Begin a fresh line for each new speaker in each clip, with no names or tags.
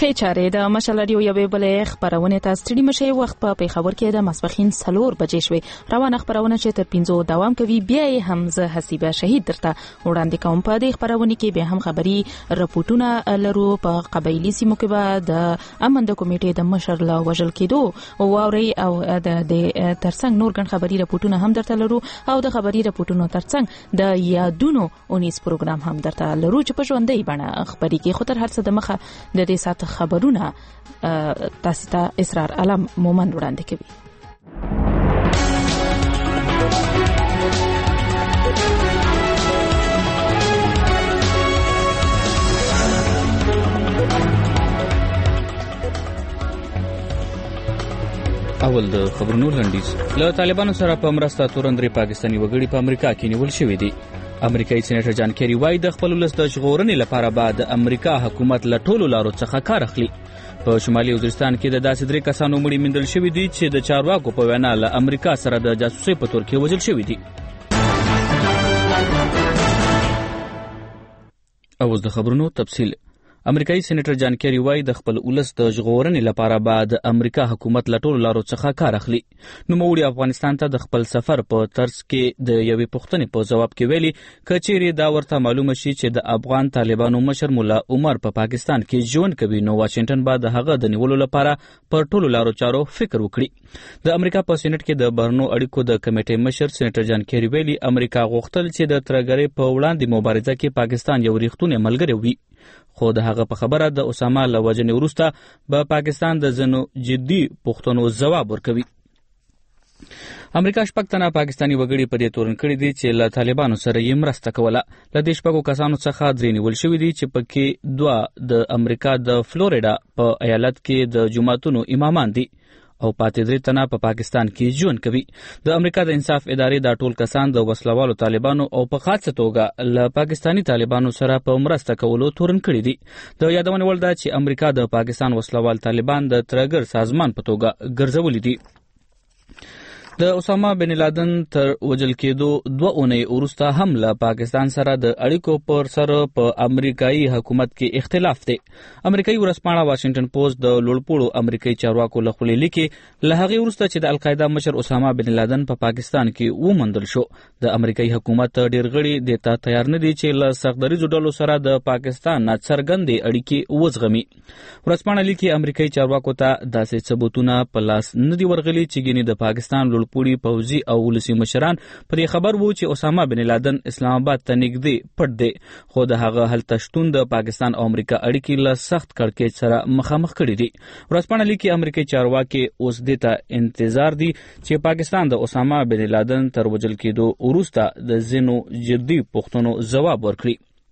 ښې چارې د مشال راډیو یوې بلې خپرونې ته ستړي مشئ. وخت په پېښور کې د ماسپښین 4 بجې شوې. روانه خپرونه چې تر 5 دوام کوي بیا یې هم زه حسیبه شهید درته وړاندې کوم. په دې خپرونه کې به هم خبري رپورټونه لرو. په قبایلی سیمو کې به د امن د کمیټې د مشر له وژل کېدو واوري او د ترڅنګ نور ګڼ خبري رپورټونه هم درته لرو او د خبري رپورټونو ترڅنګ د یادونو 19 پروګرام هم درته لرو چې په ژوندۍ بڼه خبري کې. خو تر هر څه د مخه د دې سات خبرونه تاسو ته اسرار علم مومن وړاندې کوي.
اول د خبرونو لنډیز. له طالبانو سره په مرسته تورندري پاکستاني وګړي په امریکا کې نیول شوي دي. امریکایي سېنیټر جان کیری وايي د خپل ولس د ژغورنې لپاره به د امریکا حکومت له ټولو لارو څخه کار اخلي. په شمالي وزیرستان کې د داسې 3 کسانو مړي موندل شوي دي چې د چارواکو په وینا له امریکا سره د جاسوسۍ په تور کې وژل شوي دي. اوس د خبرونو تفصیل. امریکایي سېنیټر جان کیری وايي د خپل ولس د ژغورنې لپاره به د امریکا حکومت له ټولو لارو څخه کار اخلي. نوموړي افغانستان ته د خپل سفر په ترڅ کې د یوې پوښتنې په جواب کې ویلي که چیرې دا ورته معلومه شي چې د افغان طالبانو مشر مولا عمر په پاکستان کې ژوند کوي نو واشنگټن به د هغه د نیولو لپاره پر ټولو لارو چارو فکر وکړي. د امریکا په سېنات کې د بهرنیو اړیکو د کمیټې مشر سېنیټر جان کیری ویلي امریکا غوښتل چې د ترګرې په وړاندې مبارزه کې پاکستان یو ریښتونی ملګری وي. خو د هغه په خبره د اسامه له وژنې وروسته به پاکستان د ځینو جدي پوښتنو ځواب ورکوي. امریکا 6 تنه پاکستاني وګړي په دې تورن کړي دي چې له طالبانو سره یې مرسته کوله. له دې 6 کسانو څخه 3 نیول شوي دي چې پکې 2 د امریکا د فلوریډا په ایالت کې د جماعتونو امامان دي او پاتې 3 تنه په پاکستان کې ژوند کوي. د امریکا د انصاف ادارې دا ټول کسان د وسلوالو طالبانو او په خاصه توګه له پاکستاني طالبانو سره په مرسته کولو تورن کړي دي. د یادونه وړ ده چې امریکا د پاکستان وسلوال طالبان د ترګر سازمان په توګه ګرځولي دي. د اسامه بن لادن تر وژل کېدو 2 اونۍ وروسته هم له پاکستان سره د اړیکو پر سر په امریکایي حکومت کې اختلاف دی. امریکایي ورځپاڼه واشنگټن پوسټ د لوړپوړو امریکایي چارواکو له خولې لیکي له هغې وروسته چې د القاعده مشر اسامه بن لادن په پاکستان کې وموندل شو د امریکایي حکومت ډېر غړي د ته تیار نه دي چې له سختدریزو ډلو سره د پاکستان څرګندې اړیکې وزغمي. ورځپاڼه لیکي امریکایي چارواکو ته داسې ثبوتونه په لاس نه دي ورغلي چې ګینې د پاکستان پوری پوځي او ولسي مشران په دې خبر وو چې اسامه بن لادن اسلام آباد ته نږدې پټ دی. خو د هغه هلته شتون د پاکستان او امریکا اړیکې له سخت کړکېچ سره مخامخ کړي دي. ورځپاڼه لیکي امریکایي چارواکي اوس دې ته انتظار دي چې پاکستان د اسامه بن لادن تر وژل کېدو وروسته د ځینو جدي پوښتنو ځواب ورکړي.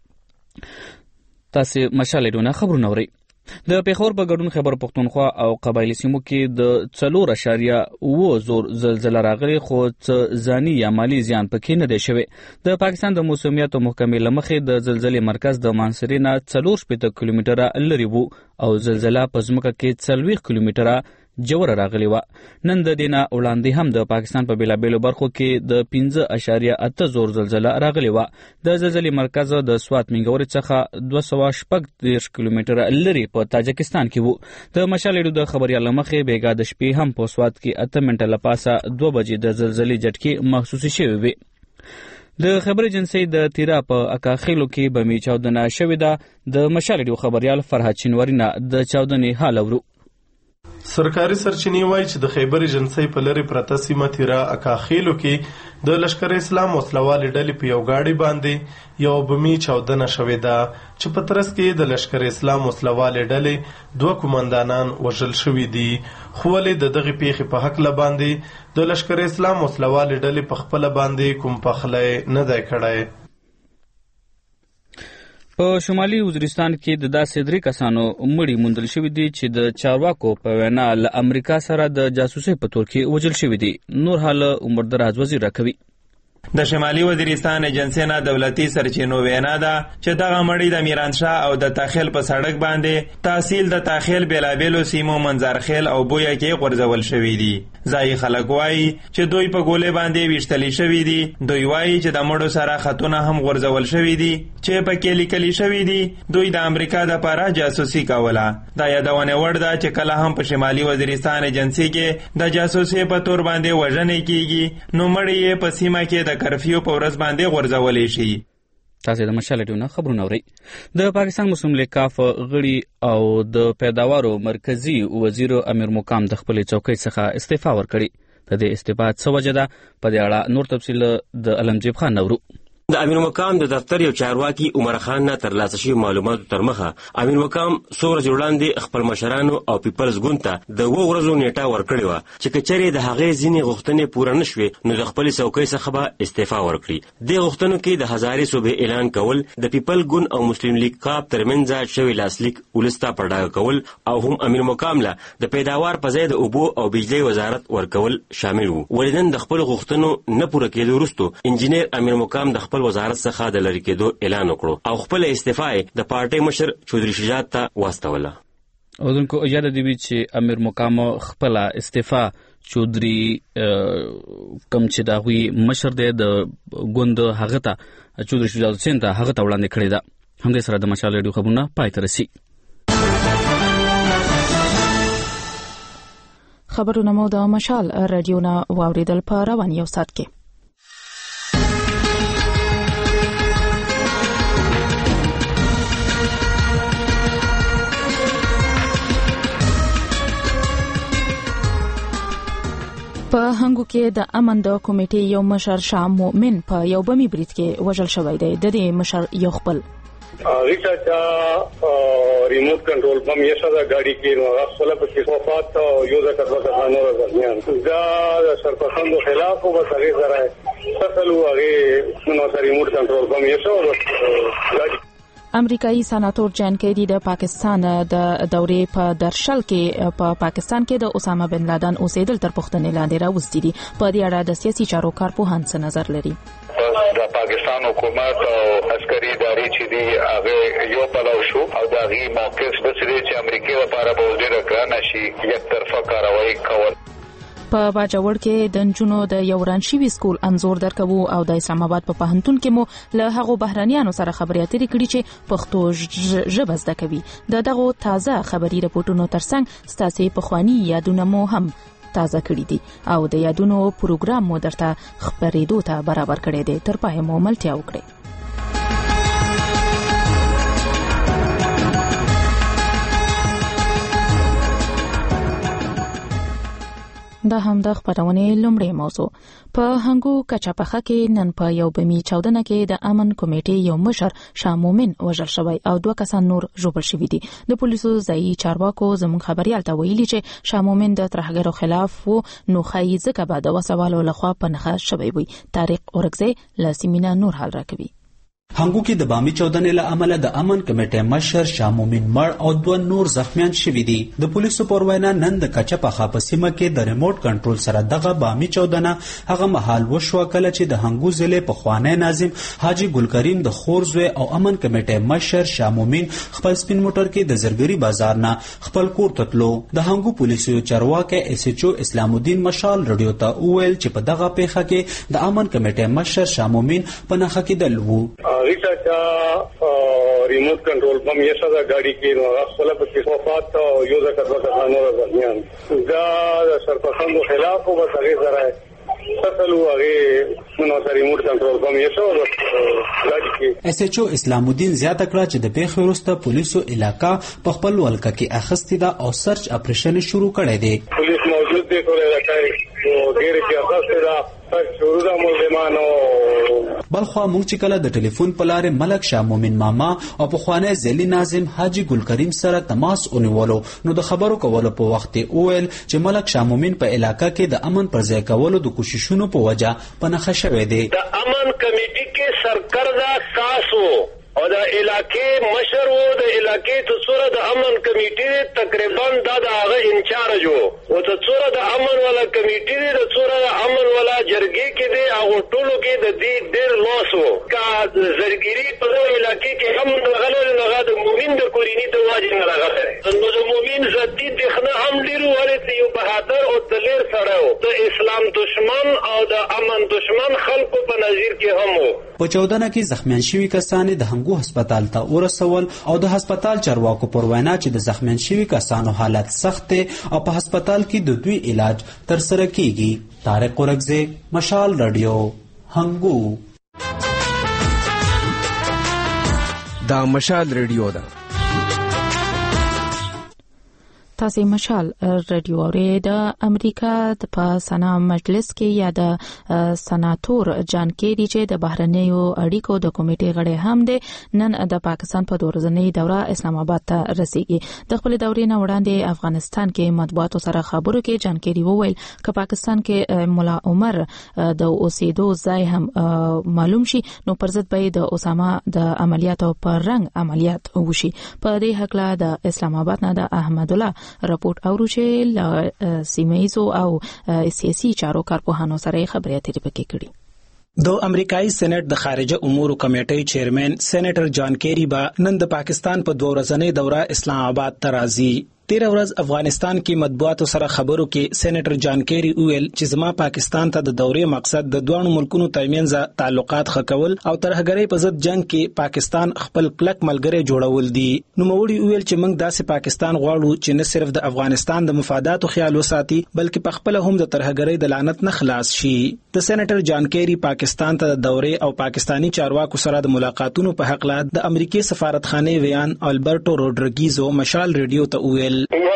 تاسو مشالېدونه خبرونه اورئ. د پېښور په ګډون خیبر پښتونخوا او قبایلی سیمو کې د 4.0 زور زلزلہ راغلي خو ځاني یا مالی زیان پکې نه دی شوی. د پاکستان د موسمیات محکمې لمخې د زلزلې مرکز د مانسری نه 4 کیلومتره لري وو او زلزلہ په ځمکه کې 40 کیلومتره جوړه راغلی و. نن د دینه وړاندې هم د پاکستان په بیلابیلو برخو کې د 5.8 زور زلزلہ راغلی و. د زلزلې مرکز د سوات منګوري څخه 230 کیلومتره لري په تاجکستان کې وو. د مشالېډو د خبريال مخې بیګا د شپې هم په سوات کې 8 منټه لپاسه 2 بجې د زلزلې جټکې محسوس شوې وي. د خبر ایجنسی د تیرا په اکاخیلو کې بمي چاودنه شوې ده. د مشالېډو خبريال فرحت چنورینه د چاودنې حال اورو.
سرکاري سرچینې وایي چې د خیبر ایجنسی په لرې پرته سیمه تیرا اکاخیلو کې د لشکر اسلام وسلوالې ډلې په یو ګاډي باندې یو بمي چاودنه شوې ده چې په ترڅ کې د لشکر اسلام وسلوالې ډلې 2 قومندانان وژل شوي دي. خو ولې د دغې پیښې په هکله باندې د لشکر اسلام وسلوالې ډلې په خپله باندې کوم پخلی نه دی کړی.
په شمالي وزیرستان کې د داسې 3 کسانو مړي موندل شوي دي چې د چارواکو په وینا له امریکا سره د جاسوسۍ په تور کې وژل شوي دي. نور حال عمر دراز وزیر راکوي.
د شمالي وزیرستان ایجنسی نه دولتي سرچینو وینا ده چې دغه مړی د میرانشاه او د تاخیل په سړک باندې تحصیل د تاخیل بیلابیلو سیمو منظرخیل او بویا کې غورځول شوي دي. ځایي خلک وایي چې دوی په ګولې باندې ویشتلی شوي دي. دوی وایي چې د مړو سره خطونه هم غورځول شوي دي چې پکې لیکلي شوي دي دوی د امریکا دپاره جاسوسي کوله. دا یادونه وړ ده چې کله هم په شمالي وزیرستان ایجنسي کې د جاسوسي په تور باندې وژنې کیږي نو مړی یې په سیمه کې د کرفیو په ورځ باندې غورځولی شي.
تاسو د مشال ډیونه خبرونه اورئ. د پاکستان مسلم لیگ کاف غړي او د پیداوارو مرکزی وزیر امیر مقام د خپل چوکۍ څخه استعفا ورکړي. د دې استعفا څه وجه ده په دې اړه نور تفصیل د علمجیب خان نورو.
د امیر مقام د دفتر یو چارواکي عمر خان نه ترلاسه شوي معلوماتو تر مخه امیر مقام څو ورځې وړاندې خپل مشرانو او پیپلز ګوند ته د 2 ورځو نیټه ورکړې وه چې که چېرې د هغې ځینې غوښتنې پوره نه شوې نو د خپلې څوکۍ څخه به استعفا ورکړي. دې غوښتنو کې د هزارې صوبې اعلان کول، د پیپل ګوند او مسلم لیگ کاف ترمنځ شوی لاسلیک ولس ته په ډاګه کول او هم امیر مقام له د پیداوار په ځای د اوبو او بجلۍ وزارت ورکول شامل وو. ولې د خپل غوښتنو نه پوره کېدو وروسته انجینیر امیر مقام د خپل وزارت څخه د لرې کېدو اعلان وکړو او خپل استعفا د پارټۍ مشر چودري شجاعت ته واستوله.
اودونکو یاد دی چې امیر مقام خپل استعفا چودري کم چې دا وی مشر دی د ګوند هغه ته چودري شجاعت حسین ته هغه ته وړاندې کړی ده. همدې سره د مشال ریډیو خبرونه پای ته رسي.
خبرونه مو د مشال رادیو نه واوریدل په روان یو ساعت کې. په هنګو کې د امن د کمیټې یو مشر شاه مومن په یو بمي برید کې وژل شوی دی. د دې مشر یو خپل
ریچا ریموټ کنټرول بم یې شاده گاډي کې نو خپل په کې وفات یو ځکه ځکه نور درمیان دا سرپرستانو خلاف او بسغه سره تسلو هغه نو ریموټ کنټرول بم یې شاده.
امریکایي سناتور جان کیدی د پاکستان د دورې په درشل کې په پاکستان کې د اسامه بن لادن اوسېدل تر پوښتنې لاندې راوستي دي. په دې اړه د سیاسي چارو کارپوهان څه نظر لري؟
د پاکستان حکومت او عسکري ادارې چې دی هغه یو پلو شو او د هغې موقف د چې امریکا لپاره به ډېره ګرانه شي یک طرفه کاروایی کول.
په باجوړ کې د نجونو د یو رانشي سکول انزور درکوو او د اسلام آباد په پوهنتون کې مو له هغو بهرانيانو سره خبرې اترې کړې چې پښتو ژبه زده کوي. دغه تازه خبري رپورټونو ترڅنګ ستاسو په خواني یادونه مو هم تازه کړی دي او د یادونو پروګرام مو درته خبرېدو ته برابر کړی دی. تر پای مو ملتیا وکړئ. دا هم د خبرونې لومړی موضوع. په هنګو کچاپخه کې نن په یو بمي چاودنه کې د امن کمیټې یو مشر شاه مومن وژل شوی او 2 کسان نور ژوبل شوي دي. د پولیسو ځایي چارواکو زموږ خبريال ته ویلي چې شاه مومن د ترهګرو خلاف وو نو خایي ځکه به د وسوالو لخوا په نخښه شوی وي. طارق اورګزی له سیمینار نور حال راکوي.
هنګو کې د بامي چاودنې له امله د امن کمیټې مشر شاه مومن مړ او 2 نور زخمیان شوي دي. د پولیسو پر وینا نن د کچاپخه په سیمه کې د ریموټ کنټرول سره دغه بامي چاودنه هغه مهال وشو کله چې د هنګو ضلع په خوانی ناظم حاجی ګل کریم د خورزوی او امن کمیټې مشر شاه مومن خپل سپین موټر کې د زرګری بازار نه خپل کور ته تلو. د هنګو پولیسو چارواکي اس ایچ او اسلام الدین مشال رادیو ته وویل چې په دغه پیښه کې د امن کمیټې مشر شاه مومن په نخښه کې دلو.
ریچا ریموټ کنټرول بم یې شاده گاډي کې نو خپل په کې وفات یو ځکه ځکه نور درمیان دا سرپرستانو خلاف او بسغه سره تسلو هغه نو ریموټ کنټرول بم یې شاده.
اس ایچ او اسلام الدین زیاته کړه چې د پیښې وروسته پولیسو علاقہ په خپل ولکه کې اخیستې ده او سرچ اپریشن شروع کړی دی.
پولیس موجود دی ټول علاقې او ډېر کې اخیستې ده شروع د ملزمانو.
بلخوا موږ چې کله د ټلیفون په لارې ملک شاه مومن ماما او په خوانی ځلی ناظم حاجی ګل کریم سره تماس ونیولو نو د خبرو کولو په وخت وویل چې ملک شاه مومن په علاقہ کې د امن پر ځای کولو د کوششونو په وجه په نخښه شوی دی.
د امن کمیټې کې سرکردا تاسو
او د علاقې مشر وو د علاقې ته څوره د امن کمیټې تقریبا دا د هغه انچارج وو او ته څوره د امن والا کمیټې د څوره د امن والا جرګې کې دی هغه ټولو کې د دې ډېر لوس وو کا زرګيري په علاقې کې هم غلو د مومن د کورینی ته واجب نه راغلی نو د مومن ذاتی دغه هم ډیرو ورته یو بهادر او دلیر سره وو د اسلام دشمن او د امن دشمن خلکو په نظر کې هم وو.
په 14 کې زخمیان شوي کسان د هنګو هسپتال ته ورسول او د هسپتال چارواکو پر وینا چې د زخمیان شوي کسانو حالت سخت دی او په هسپتال کې د دوی علاج ترسره کیږي. طارق ورغزه، مشال رادیو، هنګو.
دا مشال رادیو ده.
تاسو مشال رادیو اورئ. د امریکا په سنا مجلس کې یا د سناتور جان کیری چې د بهرنیو اړیکو د کمیټې غړی هم دی نن د پاکستان په دورځنۍ دوره اسلام آباد ته رسیږي. د خپل دورې نه وړاندې افغانستان کې مطبوعاتو سره خبرو کې جان کیری وویل چې پاکستان کې مولا عمر د اوسېدو ځای هم معلوم شي نو پر ضد به د اسامه د عملیاتو پر رنګ عملیات وشي. په دې حق لا د اسلام آباد نه د احمد الله راپورټ اورو چې ل سیمایزو او سیاسي چارو کارپوهانو سره خبرې اترې پکې کړي.
د امریکایي سېنات د خارجه امور کمیټې چیرمن سېنیټر جان کیری با نن د پاکستان په دورځنۍ دوره اسلام آباد ته راځي. 13 ورځ افغانستان کې مطبوعاتو سره خبرو کې سېنیټر جان کیری ویل چې زما پاکستان ته د دورې مقصد د دوه ملکونو ترمنځ تعلقات ښه کول او ترهګرۍ په ضد جنگ کې پاکستان خپل کلک ملګری جوړول دي. نو موري ویل چې موږ داسې پاکستان غواړو چې نه صرف د افغانستان د مفاداتو خیال وساتي بلکې په خپل هم د ترهګرۍ د لعنت نه خلاص شي. د سېنیټر جان کیری پاکستان ته د دورې او پاکستانی چارواکو سره د ملاقاتونو په حق لا د امریکای سفارتخانه ویان البرټو روډریګیزو مشال رادیو ته ویل.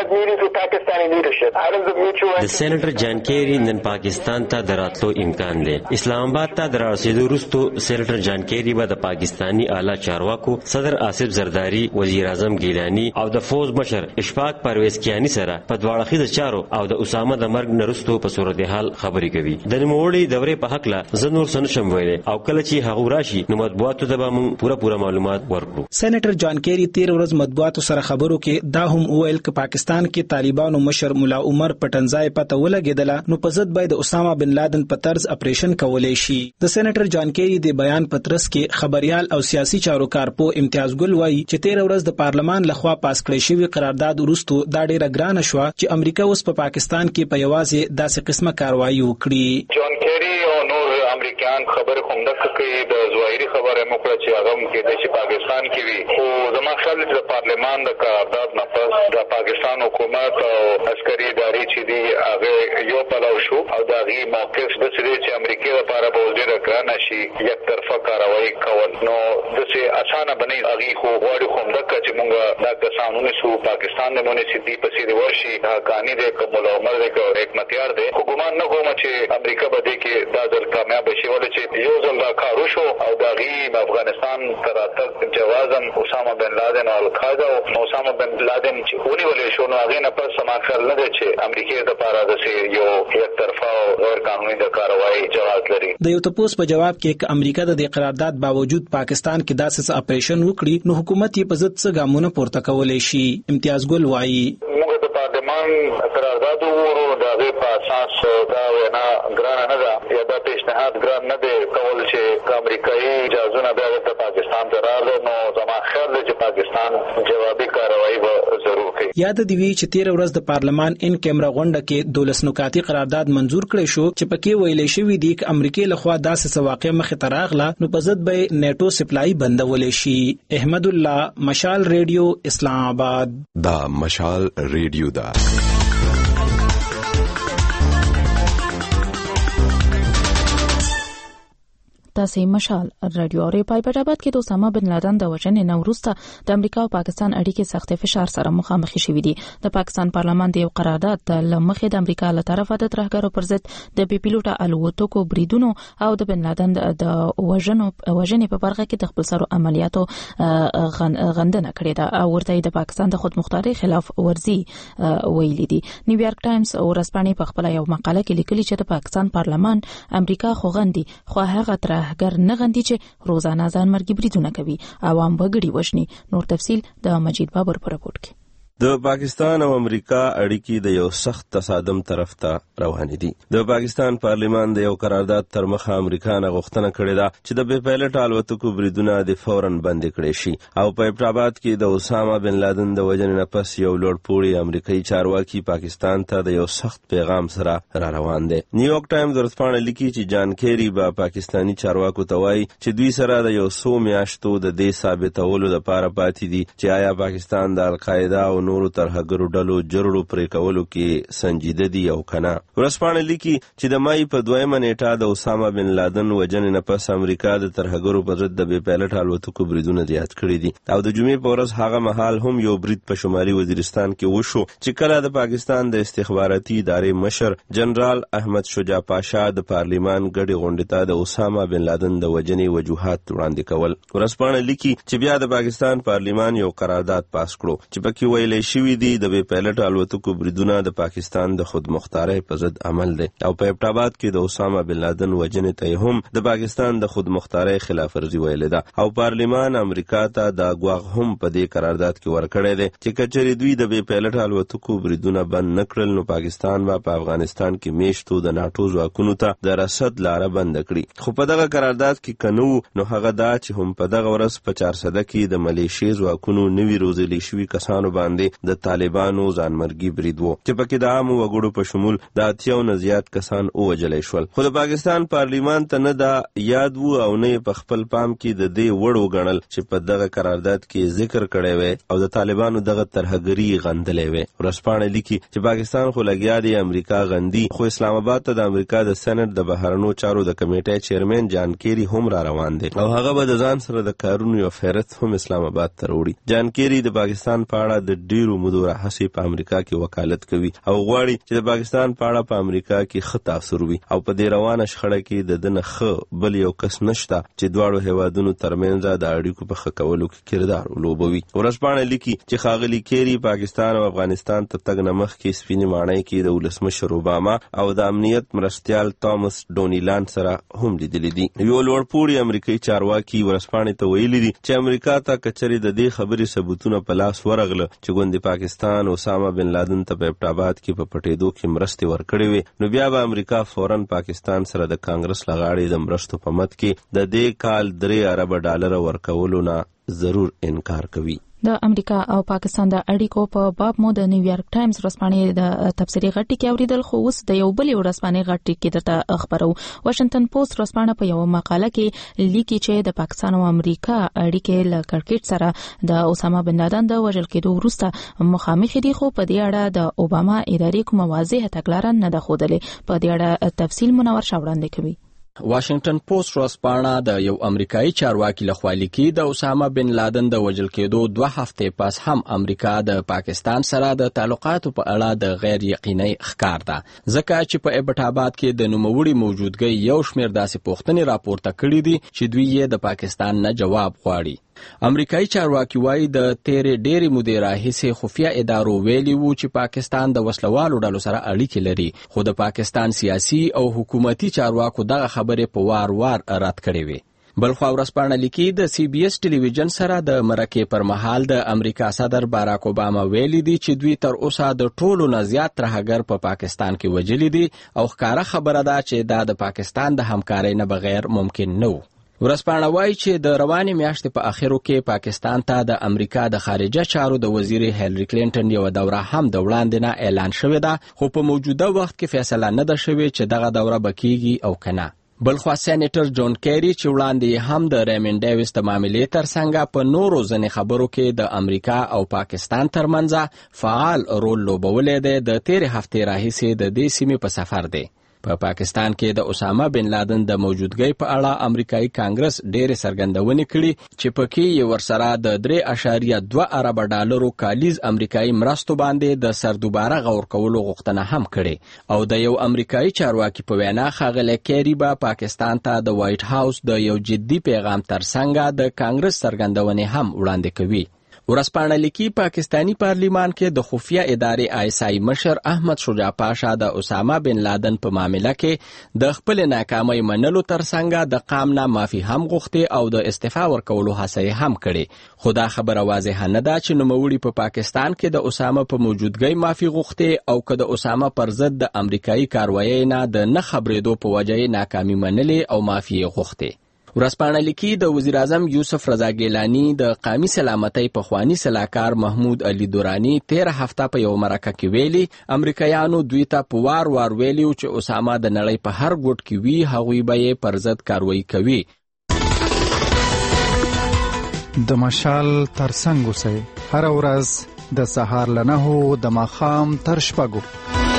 د سېنیټر جان کیری نن پاکستان ته دراتلو امکان دی. اسلام آباد ته دررسیدو وروسته سېنیټر جان کیری به د پاکستانی اعلی چارواکو صدر آصف زرداری، وزیر اعظم ګیلانی او د فوج مشر اشفاق پرویز کیانی سره په دواړه خیز چارو او د اسامه د مرګ نرستو په صورتحال خبرې کوي. د نوموړي دورې په حق لا زنور سنشم ویلي او کله چې هغه راشي نو مطبوعاتو ته به موږ پوره معلومات ورکړو.
سېنیټر جان کیری 13 ورځ مطبوعاتو سره خبرو کې دا هم ویل چې پاکستان کې طالبانو مشر مولا عمر پټنځای پته ولګیدله نو په ضد باید اسامه بن لادن په طرز اپریشن کولای شي. د سېنیټر جان کیری د بیان پترس کې خبريال او سیاسي چارو کارپو امتیاز ګل وایي چې 13 ورځ د پارلمان لخوا پاس کړی شوی قرارداد وروسته دا ډیره ګرانه شو چې امریکا اوس په پاکستان کې په یوازې داسې قسمه کاروایی وکړي.
جان کیری او نور امریکایان خبر خوندک کوي د ظاهري خبره مخه چې هغه کې د پاکستان کې وي خو زما خیال د پارلمان د قرارداد نه پس د پاکستان حکومت او عسکري ادارې چې دی هغه یو پلاو شو او د هغه موقف د سړي چې امریکا لپاره به ډیره ګرانه شي یک طرفه کاروایی کول نو د څه اسانه بنئ هغه خو غواړي خوندک چې مونږ دا قانوني سو پاکستان د مونږ سي په سي ورشي دا قانوني د کومل عمر د حکمتیار دی خو ګمان نه کوم چې امریکا به دې کې دا ځل کامیاب شي ولې چې یو ځل دا کار وشو او دا غي افغانستان تراتک جوازم اسامه بن لادن او القاعده او اسامه بن لادن چې ونی ولې شو نو هغه نه پس سماخل نه دی چې امریکا د لپاره د یو یک طرفه غیر قانوني د کاروایی جواز لري.
د یو تپوس په جواب کې چې امریکا د دې قرارداد باوجود پاکستان کې داسې اپریشن وکړي نو حکومت یې په ضد څه ګامونه پورته کولای شي. امتیاز ګل وایي
موږ د پارلمان قرارداد وورو د هغه په اساس دا وینا ګران نه ده یا دا پیشنهاد ګران نه دی کول چې امریکایي جازونه بیا د پاکستان ته راغله نو زما خیال دی چې پاکستان جوابي کاروایی به ضرور کوي.
یاد دی وی چې 13 ورځ د پارلمان ان کیمرا غونډه کې 12 نکاتی قرارداد منزور کړی شو چې پکې ویلې شوې دي چې امریکا لخوا داسې واقع مخ ته راغله نو په ضد به نیټو سپلای بندول شي. احمد الله، مشال ریډیو، اسلام آباد.
دا مشال ریډیو دا
تاسو مشال رادیو اورئ. په ایبټ آباد کې د اسامه بن لادن د وژنې نه وروسته د امریکا او پاکستان اړیکې سخت فشار سره مخامخ شوې دي. د پاکستان پارلمان د یو قرارداد له مخې د امریکا له طرفه د ترهګرو پر ضد د بي پیلوټه الوتکو بریدونو او د بن لادن د وژنې په برخه کې د خپل سرو عملیاتو غندنه کړې ده او ورته د پاکستان د خودمختارۍ خلاف ورزي ویلي دي. نیویارک ټایمز ورځپاڼې په خپل یو مقاله کې لیکلي چې د پاکستان پارلمان امریکا خوغندي خو هغه تر ترهګر نه غندي چې روزانه ځان مرګي بریدونه کوي عوام وګړي وژني. نور تفصیل د مجید بابر په رپورت کې.
د پاکستان او امریکا اړیکې د یو سخت تصادم طرف ته روانې دي. د پاکستان پارلیمان د یو قرارداد تر مخه امریکا نه غوښتنه کړې ده چې د بې پیلوټه الوتکو بریدونه د فوراً بند کړي شي او په ابټاباد کې د اسامه بن لادن د وژنې نه پس یو لوړپوړي امریکایي چارواکي پاکستان ته د یو سخت پیغام سره را روان دي. نیویارک ټایمز ورځپاڼه لیکي چې جان کیری به پاکستانی چارواکو ته وایي چې دوی سره د یو څو میاشتو د دې ثابتولو لپاره پاتې دي چې آیا پاکستان د القاعده او نورو ترهګرو ډلو جرړو پرې کولو کې سنجیده دي او کنه. ورځپاڼه لیکي چې د مای په 2 نیټه د اسامه بن لادن وژنې نه پس امریکا د ترهګرو په ضد د بې پیلوټه الوتکو بریدونه زیات کړي دي او د جمعې په ورځ هغه مهال هم یو برید په شمالي وزیرستان کې وشو چې کله د پاکستان د استخباراتي ادارې مشر جنرال احمد شجاع پاشا د پارلیمان ګډې غونډې ته د اسامه بن لادن د وژنې وجوهات وړاندې کول. ورځپاڼه لیکي چې بیا د پاکستان پارلیمان یو قرارداد پاس کړو چې پکې ویلې شوی دی د بې پیلوټه الوتکو بریدونه د پاکستان د خودمختارۍ په ضد عمل دی او په ابټاباد کې د اسامه بن لادن وژنې ته هم د پاکستان د خودمختارۍ خلاف ورزي ویلې ده او پارلیمان امریکا ته دا ګواښ هم په دې قرارداد کې ورکړی دی چې کچري دوی د بې پیلوټه الوتکو بریدونه بند نکړل نو پاکستان به په افغانستان کې میشتو د ناټو ځواکونو ته د رسد لاره بند کړي. خو په دغه قرارداد کې کنو نو هغه دا چې هم په دغه ورځ په 400 کې د ملیشي ځواکونو نوي روزلي شوي کسانو باندې د طالبانو ځانمرګي برید وو چې پکې د عامو وګړو په شمول د 80 نه زیات کسان ووژل شول. خو د پاکستان پارلیمان ته نه دا یاد وو او نه په خپل پام کې د دې وړ وګڼل چې په دغه قرارداد کې ذکر کړی وي او د طالبانو دغه ترهګري غندلې وي. ورځپاڼه لیکي چې پاکستان خو لګیا دی امریکا غندي خو اسلام آباد ته د امریکا د سېنات د بهرنیو چارو د کمیټې چیرمن جان کیری هم را روان دی او هغه به د ځان سره د کارونو یو فهرست هم اسلام آباد ته وړي. جان کیری د پاکستان په اړه د ډیرو مودو راهیسې په امریکا کې وکالت کوي او غواړي چې د پاکستان په اړه په امریکا کې ښه تاثیر وي او په دې روانه شخړه کې د دنه ښه بل یو کس نشته چې دواړو هیوادونو ترمنځ د اړیکو په ښه کولو کې کردار ولوبوي. ورځپاڼه لیکي چې ښاغلي کیری پاکستان او افغانستان ته تګ نه مخکې سپینې ماڼۍ کې د ولسمشر اوباما او د امنیت مرستیال توماس ډونیلاند سره هم لیدلي دي. یو لوړپوړي امریکایي چارواکي ورځپاڼې ته ویلي دي چې امریکا ته کچري د دې خبرې ثبوتونه په لاس ورغله چې ګوندې پاکستان اسامه بن لادن ته په ابټاباد کې په پټېدو کې مرستې ورکړې وي نو بیا به امریکا فوراً پاکستان سره د کانګرس لغاړې د مرستو په مد کې د دې کال $3 ارب ورکولو نه ضرور انکار کوي.
د امریکا او پاکستان د اړیکو په باب مو د نیویارک ټایمز ورځپاڼې د تفسیري غټي کې اوریدل خو اوس د یو بل ورځپاڼې غټي کې درته خبرو. واشنگټن پوسټ ورځپاڼه په یو مقاله کې لیکي چې د پاکستان او امریکا اړیکې له کرکټ سره د اسامه بن لادن د وژل کېدو وروسته مخامخ دي خو په دې اړه د اوباما ادارې کومه واضحه تګلاره نه ده ښودلې. په دې اړه تفصیل منور شاوړاندې کوي.
واشنگټن پوسټ ورځپاڼه د یو امریکایي چارواکي لخوا لیکي د اسامه بن لادن د وژل کېدو 2 هفتې پس هم امریکا د پاکستان سره د تعلقاتو په اړه د غیر یقیني ښکار ده ځکه چې په ابټاباد کې د نوموړي موجودګۍ یو شمېر داسې پوښتنې راپورته کړي دي چې دوی یې د پاکستان نه جواب غواړي. امریکایي چارواکي وايي د تیرې ډېرې مودې راهیسې خفیه ادارو ویلي وو چې پاکستان د وسلوالو ډلو سره اړیکې لري خو د پاکستان سیاسي او حکومتي چارواکو دغه خبرې په وار رد کړې وي. بلخوا ورځپاڼه لیکي د سی بي اس ټلویزیون سره د مرکې پر مهال د امریکا صدر باراک اوباما ویلي دي چې دوی تر اوسه د ټولو نه زیات ترهګر په پاکستان کې وژلي دي او ښکاره خبره ده چې دا د پاکستان د همکارۍ نه بغیر ممکن نه و. ورځپاڼه وایي چې د روانې میاشتې په اخرو کې پاکستان ته د امریکا د خارجه چارو د وزیر هیلری کلینټن یو دوره هم د وړاندې نه اعلان شوې ده خو په موجوده وخت کې فیصله نه ده شوې چې دغه دوره به کیږي او کنه. بلخوا سېنیټر جون کیری چې وړاندې هم د ریمن ډیویس د معاملې ترڅنګ په نورو ځینې خبرو کې د امریکا او پاکستان ترمنځ فعال رول لوبولی دی د تیرې هفتې راهیسې د دې سیمې په سفر دی. په پاکستان کې د اسامه بن لادن د موجودګۍ په اړه امریکایي کانګرس ډېرې څرګندونې کړي چې پکې یې ورسره د $3.2 ارب کالیز امریکایي مرستو باندې د سردوباره غور کولو غوښتنه هم کړې او د یو امریکایي چارواکي په وینا ښاغلی کیری به پاکستان ته د وایټ هاوس د یو جدي پیغام ترڅنګ د کانګرس څرګندونې هم وړاندې کوي. ورځپاڼه لیکي پاکستانی پارلیمان کې د خفیه ادارې ISI مشر احمد شجاع پاشا د اسامه بن لادن په معاملې کې د خپل ناکامۍ منلو ترڅنګ د قام نه معافي هم غوښتي او د استعفا ورکولو هڅه هم کړي، خو دا خبره واضحه نه ده چې نوموړي په پاکستان کې د اسامه په موجودګۍ معافي غوښتي او که د اسامه پر ضد د امریکایي کاروایۍ نه د نه خبرېدو په وجه یې ناکامي منلې او معافي غوښتي. ورځپاڼه لیکي د وزیر اعظم یوسف رضا ګیلاني د قومي سلامتۍ پخوانی سلاکار محمود علي دوراني 13 هفته په یو مرکه کې ویلي امریکایانو دوی ته په وار وار ویلي چې اسامه د نړۍ په هر ګوټ کې وي، هغوی به یې پر ضد کاروایی کوي.
د مشال ترڅنګ اوسئ، هر ورځ د سهار له 9 د ماښام تر 6.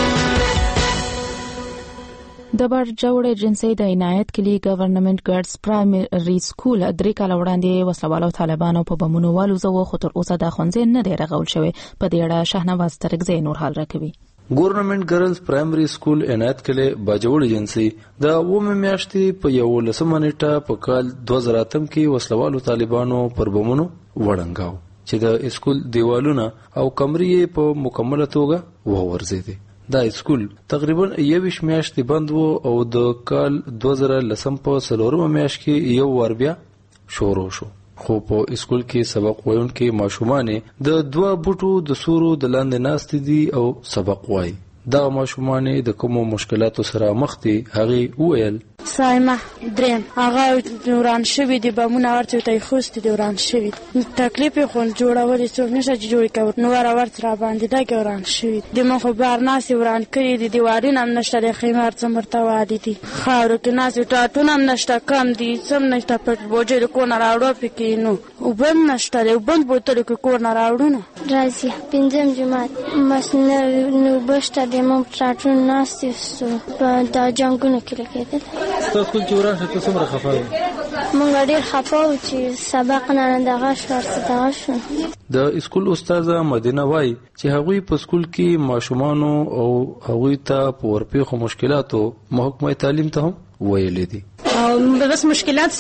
د برجوړ ایجنسی د عنایت کلی گورنمنت ګارډز پرایمري سکول 3 کال وړاندې وسلوالو طالبانو په بمونو والوزو، خو تر اوسه د ښوونځي نه دی رغول شوی. په دې اړه شهنواز ترکزی نور حال راکوي.
گورنمنت ګرلز پرایمري سکول عنایت کلی برجوړ ایجنسی د 9 میاشتې په 11 نیټه په کال 2008 کې وسلوالو طالبانو پر بمونو وړنګاو چې د سکول دیوالونه او کمرې په مکمله توګه وورځېدې. دا سکول تقریبا 21 میاشتې بند وو او د کال 2010 په 4 میاشت کې یو ور بیا شروع شو، خو په سکول کې سبق وایونکي ماشومان د 2 بوټو د سورو د لاندې ناست دي او سبق وایي. دا ماشومان د کومو مشکلاتو سره مخ دي هغه وویل.
سایمه دریم هغه وران شوی دی، بمونه ورته ته خوست دی وران شوی، تکلیف خو جوړول څوک نشه جوړ کړ، نو ورته را باندې دا وران شوی د مخ بار ناس وران کړی دي، دیوالونه هم نشته، د خیمار څمرته وادي دي، خاور کې ناس ټاټونه هم نشته، کم دي سم نشته، په بوجه د کو نه راوړو پکې نو وبم نشته، د وبم بوتل کې کو نه راوړو نه
راځي. پنځم جماعت مسنه نو بشته د مو ټاټونه ناس سو په دا جنگونو کې لګیدل.
تاسو خپل جوړه څه څومره خفه وي؟
مونږ ډېر خفه وو چې سبق نه دغه شو شو.
د سکول استاده مدینه وای چې هغوی په سکول کې ماشومانو او هغوی ته په ورپېښو مشکلاتو محکمه تعلیم ته هم ویلې دي.
او بس مشکلات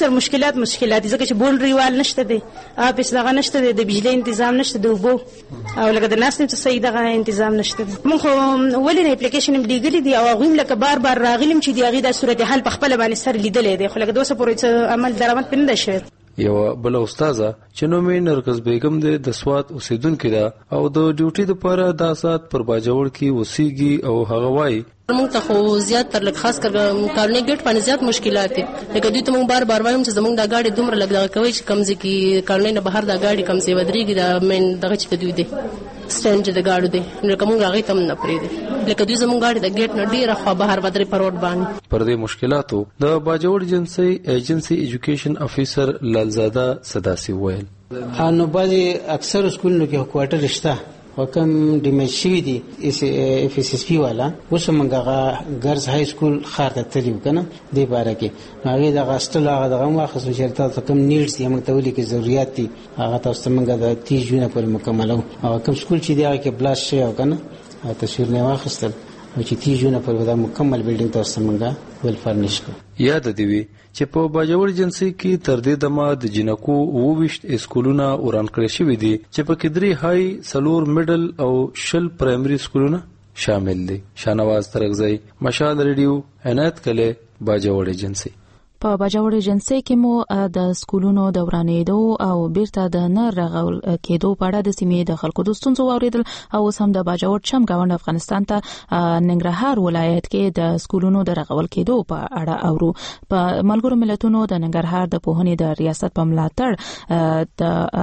ځکه چې بولډري وال نشته دی، اپس دغه نشته دی، د بجلی تنظیم نشته دی، وبو او لکه د ناس ته صحیح دغه تنظیم نشته دی. مونږ ولې نه اپلیکیشن لیږلي دي او هغوی لکه بار بار راغلم چې دی هغې دا صورتحال په خپله باندې سر لیدلی دی، خو لکه د اوسه پورې عمل درآمد پرې نه دی شوی.
یوه بله استاذه چې نوم یې نرګس بیګم دی د سوات اوسیدونکې ده او د ډیوټي دپاره دا ساعت پر باجوړ کې اوسیږي او هغه وایي
موږ ته خو زیات تر لږ خاص کر کارنی ګیټ باندې زیات مشکلات دي، لکه دوی ته موږ بار بار وایم چې زموږ دا ګاډي دومره لږ دغه کوي چې کمزې کې کارنی نه بهر دا ګاډي کمزې ودرېږي، دا مین دغه چې دوی دی سټینډ چې د ګاډو دی، لکه موږ هغې ته هم نه پرېږدي، لکه دوی زموږ ګاډي د ګیټ نه ډېره خوا بهر ودرې په روډ باندې. پر
دې مشکلاتو د باجوړ ایجنسي ایجوکیشن افیسر لالزاده صداسي وویل.
نو بعضې اکثر سکولونو کې کوارټر شته او کم ډیمیج شوي دي FSSP والا. اوس موږ هغه ګرز های سکول ښار ته تللي وو که نه دې باره کې، نو هغې دغه اخیستلو هغه دغه هم واخیستو چې تاسو ته کوم نیډس دي موږ ته ولیکئ ضرورت دي، هغه تاسو ته موږ د 30 جونه پورې مکملوو. او کوم سکول چې دی هغه کې بلاست شوی او که نه هغه تصویر نه واخیستل او چې 30 جونه پورې دا مکمل بلډینګ تاسو ته موږ ویل فرنیش کړو.
یاد دې وي چې په باجوړ ایجنسي کې تر دې دمه د جنکو 22 سکولونه وران کړی شوي دي چې پکې 3 های 4 میډل او 10 پرایمري سکولونه شامل دي. شهنواز ترکزی، مشال ریډیو، عنایت کلی، باجوړ ایجنسي.
په باجوړ ایجنسی کې مو د سکولونو د ورانېدو او بیرته د نه رغول کېدو په اړه د سیمې د خلکو د ستونزو واورېدل او اوس هم د باجوړ چم ګاونډ افغانستان ته ننګرهار ولایت کې د سکولونو د رغول کېدو په اړه اورو. په ملګرو ملتونو د ننګرهار د پوهنې د ریاست په ملاتړ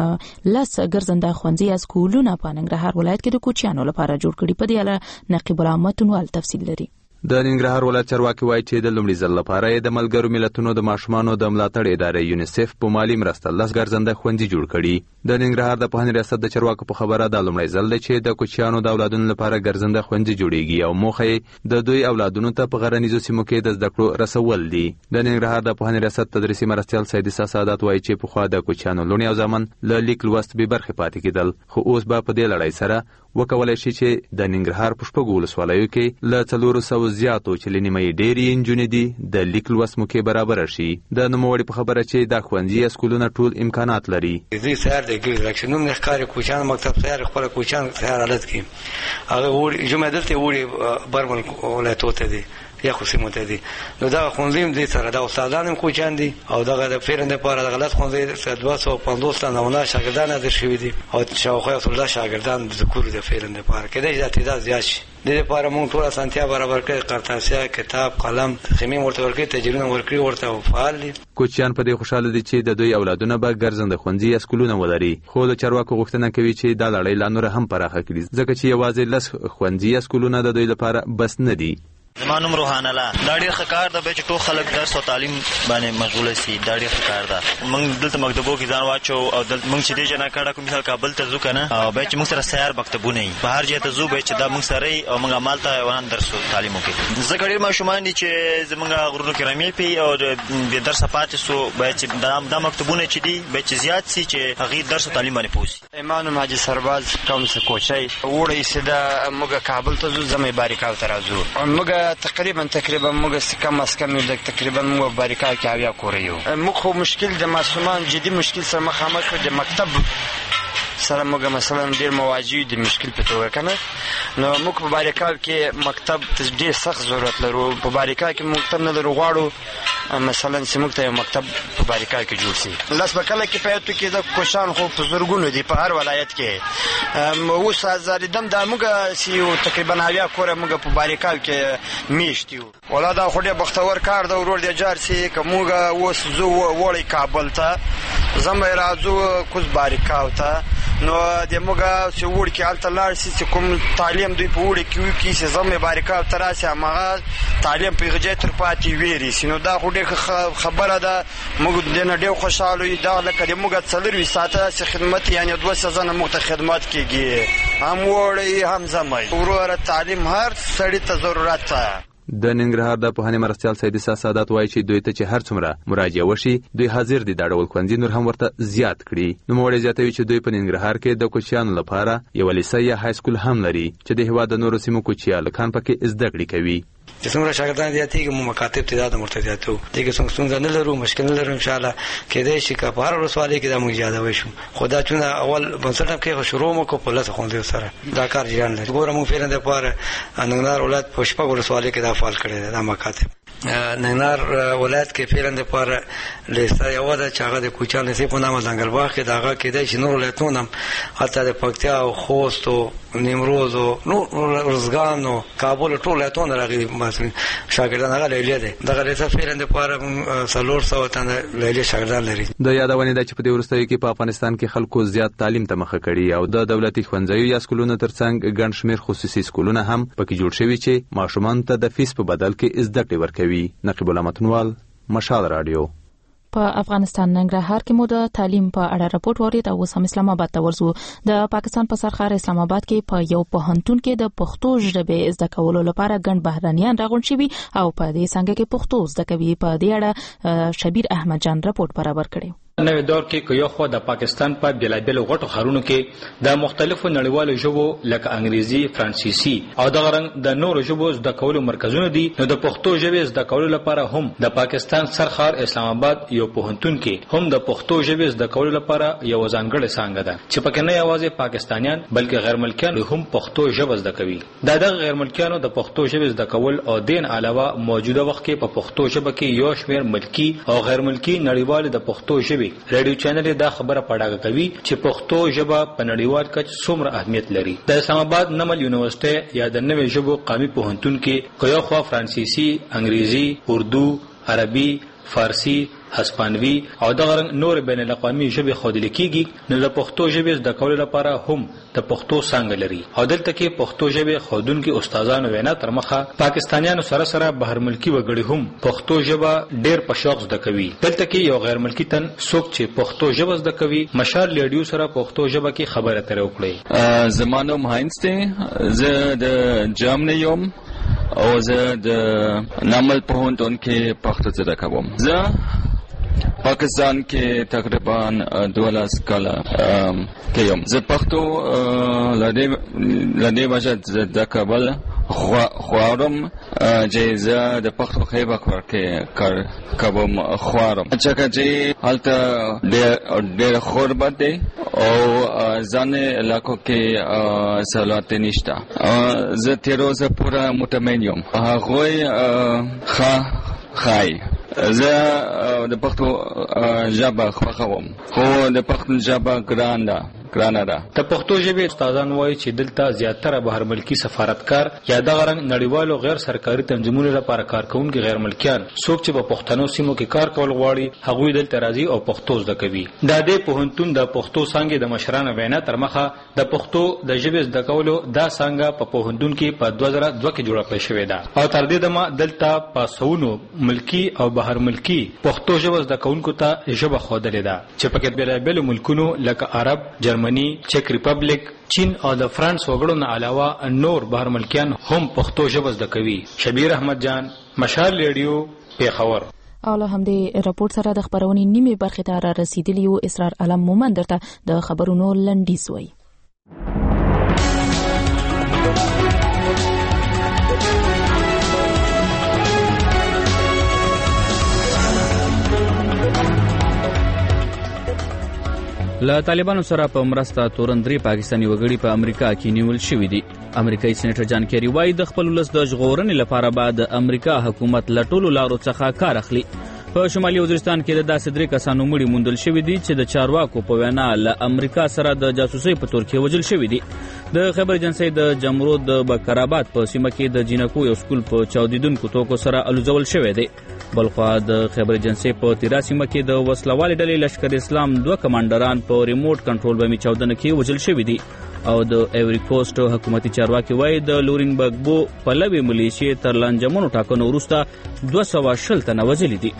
د لس ګرځنده ښوونځي سکولونه په ننګرهار ولایت کې د کوچیانو لپاره جوړ کړي. په دې اړه نقیب الرحمت نوال تفصیل لري.
د ننګرهار ولایت چارواکي وایي چې د لومړي ځل لپاره د ملګرو ملتونو د ماشومانو د ملاتړ ادارې یونیسف په مالي مرسته 10 ګرځنده ښوونځي جوړ کړي. د ننګرهار د پوهنې ریاست د چارواکو په خبره دا لومړی ځل دی چې د کوچیانو د اولادونو لپاره ګرځنده ښوونځي جوړیږي او موخه یې د دوی اولادونو ته په غرنیزو سیمو کې د زده کړو رسول دي. د ننګرهار د پوهنې ریاست تدریسي مرستیال سید عیسی سعادت وایي چې پخوا د کوچیانو لوڼې او زامن له لیک لوست بې برخې پاتې کېدل، خو اوس به په دې لړۍ سره وکولای شي چې د ننګرهار په شپږو ولسوالیو کې له 400 زیاتو چې له نیمه یې ډېرې نجونې دي د لیک لوست موقع برابره شي. د نوموړي په خبره چې دا ښوونځي یا سکولونه ټول امکانات لري.
دوی سهار د ګرځي چې نوم نه ښکاري کوچان مکتب سهار خپل کوچان سهار حالت کې هغه وړي جمعه دلته وړي برمن ولایت ته دي یا خو سیمه ته دي نو دا ښوونځي دې سره دا استادان هم کوچان دي او دغه د پیرند لپاره د غلط ښوونځي 250 تنه نمونه شاګردان در شوي دي او شاوخوا 30 شاګردان د ذکر د پیرند لپاره کېدای شي تعداد زیات شي. د دې لپاره موږ ټول اسانتیا برابر کړې قرطاسیا کتاب قلم خیمه ورته ورکړي تجربه ورکړي ورته فعال دي.
کوچیان په دې خوشاله دي چې د دوی اولادونه به ګرځنده ښوونځي یا سکولونه ولري خو د چارواکو غوښتنه کوي چې دا لړۍ لا نور هم پراخه کړي ځکه چې یوازې لس ښوونځي یا سکولونه د دوی لپاره بس نه دي.
زما نوم روحان الله دا ډېر ښه کار ده چې ټول خلک درس او تعلیم باندې مشغوله سي دا ډېر ښه کار ده. موږ دلته مکتبو کې ځان واچو او دلته موږ چې دې جنا کړه کوم مثال کابل ته ځو کنه او به چې موږ سره سیار مکتبونه وي په هر ځای ته ځو به چې دا موږ سره او موږ عمل ته وران درس او تعلیم وکړو. زه ډېر ماشومان دي چې زموږ غرونو کې رمې پی او د درس پاتې سو به چې دا مکتبونه چې دي به چې زیات سي چې هغه درس او تعلیم باندې پوسی.
ایمان ماجد سرباز کوم څه کوچي وړي سده موږ کابل ته ځو زمې باریکاو ته راځو موږ تقریبا موږ کم از کم د تقریبا موږ باریکا کې اویا کوریو موږ خو مشکل د ماشومان جدي مشکل سره مخامخ د مکتب سره موږ مثلا ډیر مواجه د مشکل په توګه کنه نو موږ په باریکا کې مکتب ډیر سخت ضرورت لرو په باریکا کې مکتب نه لرو غواړو مثلا چې موږ ته مکتب په باریکا کې جوړ شي لاس بکله کې پاتو کې د کوشان خو په زرګونو دي په هر ولایت کې اوس زاریدم د موږ سیو تقریبا اویا کوره موږ په باریکا کې میشتیو ولا دا خو ډیر بختور کار د ورور د جار سي کومه اوس زو وړي کابل ته زمې راځو کوز باریکاو ته نو د موږ چې وړ کې الته لاړ سي کوم تعلیم دوی په وړ کې وي چې زمې باریکاو ته راسي هغه تعلیم په غجې تر پاتې ویری سينو دا خو ډېر خبره ده موږ د نه ډېر خوشاله یو دا لکه د موږ څلور ساعته خدمت یعنی 2 سزانه موږ ته خدمت کیږي هم وړي هم زمې ورور تعلیم هر سړی ته ضرورت ده.
د ننګرهار د پوهنې مرستیال سید سادات وایي چې دوی ته چې هر څومره مراجعه وشي دوی حاضر دي دا ډول ښوونځي نور هم ورته زیات کړي. نوموړی زیاتوي چې دوی په ننګرهار کې د کوچیانو لپاره یو لیسه یا های سکول هم لري چې د هېواد د نورو سیمو کوچیان لکان پکې زده کړې کوي.
چې څومره شاګردان زیاتېږي مو مکاتب تعداد مرتفعاتو دغه څنګه نه لرو مشکل نه لرو ان شاء الله کېدای شي که په هر ورسوالۍ کې دا موږ زیاده وشو خدا چونه اول بنسټ کې شروع مو کو په لاسه خوندې سره دا کار جریان لري ګوره موږ پیرند لپاره ننګرهار ولایت په شپږ ورسوالۍ کې دا فعال کړی دا مکاتب ننګرهار ولایت کې پیرند لپاره لیسته یو ده چې هغه د کوچان سي په نامه ځنګل باغ کې داغه کېدای شي نور ولایتونه حتی د پکتیا او خوست او نیمروز او نور ارزګان او کابل ټول ولایتونه راغلي مثلا شاګردان هغه لیلې ده دغه لیسته پیرند لپاره 300 تنه لیلې شاګردان لري.
د یادونه ده چې په دې وروستیو کې په افغانستان کې خلکو زیات تعلیم ته مخه کړي او د دولتي ښوونځیو یا سکولونو ترڅنګ ګڼ شمېر خصوصي سکولونه هم پکې جوړ شوي چې ماشومان ته د فیس په بدل کې زده کړې ورکوي. نقیب الله متنوال مشال رادیو.
په افغانستان ننګرهار کې مو د تعلیم په اړه راپورټ ورید او سم اسلام آباد ته ورسو. د پاکستان په سرخار اسلام آباد کې په یو پوهنتون کې د پښتو ژبې زده کولو لپاره ګڼ بهرانيان راغونډ شوي او په دې څنګه کې پښتو زده کوي. په دې اړه شبیر احمد جان راپورټ برابر کړی.
نوې دور کې یو خو د پاکستان په بلابل غټو ښارونو کې د مختلفو نړیوالو ژبو لکه انګریزي، فرانسیسي او د غرنګ د نورو ژبو زده کولو مرکزونه دي. نو د پښتو ژبې زده کولو لپاره هم د پاکستان سرخار اسلام آباد یو پوهنتون کې هم د پښتو ژبې زده کولو لپاره یو ځانګړې څانګه ده چې پکې نه یوازې پاکستانیان بلکې غیر ملکیان هم پښتو ژبه زده کوي. دا د غیر ملکیانو د پښتو ژبې زده کول او دین علاوه موجوده وخت کې په پښتو ژبه کې یو شمېر ملکی او غیر ملکی نړیوال د پښتو ژبې ریډیو چینل دا خبره پړاګه کوي چې پښتو ژبه په نړیوال کچ څومره اهمیت لري. د اسلام آباد نمل یونیورسيټي یا د نوې ژبو قومي پوهنتون کې یو خو فرانسیسي، انګریزي، اردو، عربي، فارسی، هسپانوي او د غرنګ نور بین الاقوامي ژبې خودل کېږي. نو د پښتو ژبې زده کولو لپاره هم د پښتو څنګه لري او دلته کې پښتو ژبې خودونکو استادانو وینا تر مخه پاکستانیانو سره بهر ملکی وګړي هم پښتو ژبه ډېر په شوق زده کوي. دلته کې یو غیر ملکی تن څوک چې پښتو ژبه زده کوي مشال لیډیو سره پښتو ژبه کې خبره تر وکړي.
زمانو مهاینس ته زه د جرمني یم او زه د نمل پوهنتون کې پښتو زده کوم. زه پاکستان کې تقریبا 12 کاله کې یم. زه پښتو لدې وجه د کابل خوارم چې زه د پښتو خیبه کار کوم خوارم چې هلته ډېر غربت دی او ځان علاقو کې سہولت نشته. زه تیر روزه پوره مطمئن یم هغوی خای زه د پښتو ژبه خوښوم خو د پښتو ژبه ګرانه ده.
د پښتو ژبې استادان وایي چې دلته زیاتره بهر ملکی سفارتکار یا دغه رنګ نړیوالو غیر سرکاري تنظیمونو لپاره کارکونکي غیر ملکیان څوک چې په پښتنو سیمو کې کار کول غواړي هغوی دلته راځي او پښتو زده کوي. د دې پوهنتون د پښتو څانګې د مشرانو وینا تر مخه د پښتو د ژبې زده کولو دا څانګه په پوهنتون کې په 2002 کې جوړه کړې شوې ده او تر دې دمه دلته پاسونو ملکی او بهر ملکی پښتو ژبه زده کوونکو ته ژبه ښودلې ده چې پکې بیلابیل ملکونو لکه عرب، جرمني، چک ریپبلیک، چین او د فرانس وګړو نه علاوه نور بهر ملکیان هم پښتو ژبه زده کوي. شبیر احمد جان، مشال ریډیو، پیښور.
او له همدې راپورټ سره د خبرونې نیمه برخه ته را رسیدلی او اسرار علم مومن درته د خبرونو لنډیز وایي.
له طالبانو سره په مرسته تورندري پاکستاني وګړي په امریکا کې نیول شوي دي. امریکایي سېنیټر جان کیری وایي د خپل ولس د ژغورنې لپاره به د امریکا حکومت له ټولو لارو څخه کار اخلي. په شمالي وزیرستان کې د داسې 3 کسانو مړي موندل شوي دي چې د چارواکو په وینا له امریکا سره د جاسوسۍ په تور کې وژل شوي دي. د خبر ایجنسۍ د جمرود د بکرآباد په سیمه کې د جینکو یو سکول په چاودیدونکو توکو سره الوزول شوی دی. بلخوا د خبر ایجنسۍ په تیرا سیمه کې د وسلوالې ډلې لشکر اسلام 2 کمانډران په ریموټ کنټرول بمي چاودنه کې وژل شوي دي او د ایوري کوسټ حکومتي چارواکي وایي د لورین بګبو پلوي ملیشې تر لانجمنو ټاکنو وروسته 220 تنه وژلي دي.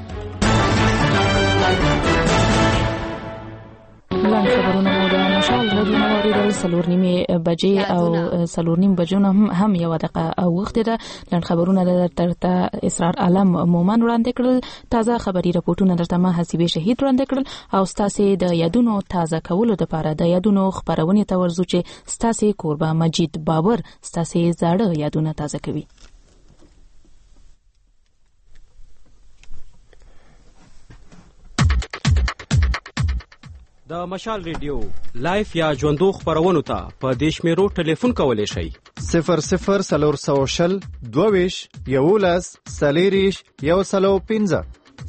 سلورنیمه بجې او سلورنیم بجو هم یو دقیقه او وخت ده. لن خبرونه درته اسرار علم مومن وړاندې کړل. تازه خبري راپورټونه درته ما حسیبه شهید وړاندې کړل او ستاسو د یادونو تازه کولو لپاره د یادونو خبرونه ته ورزو چې ستاسو قربا مجید بابر ستاسو زاړه یادونه تازه کوي.
د مشال ریډیو لایف یا ژوندو خبرونو ته په دیش میرو ټلیفون کولی شئ
00 22 11 سلیریش 115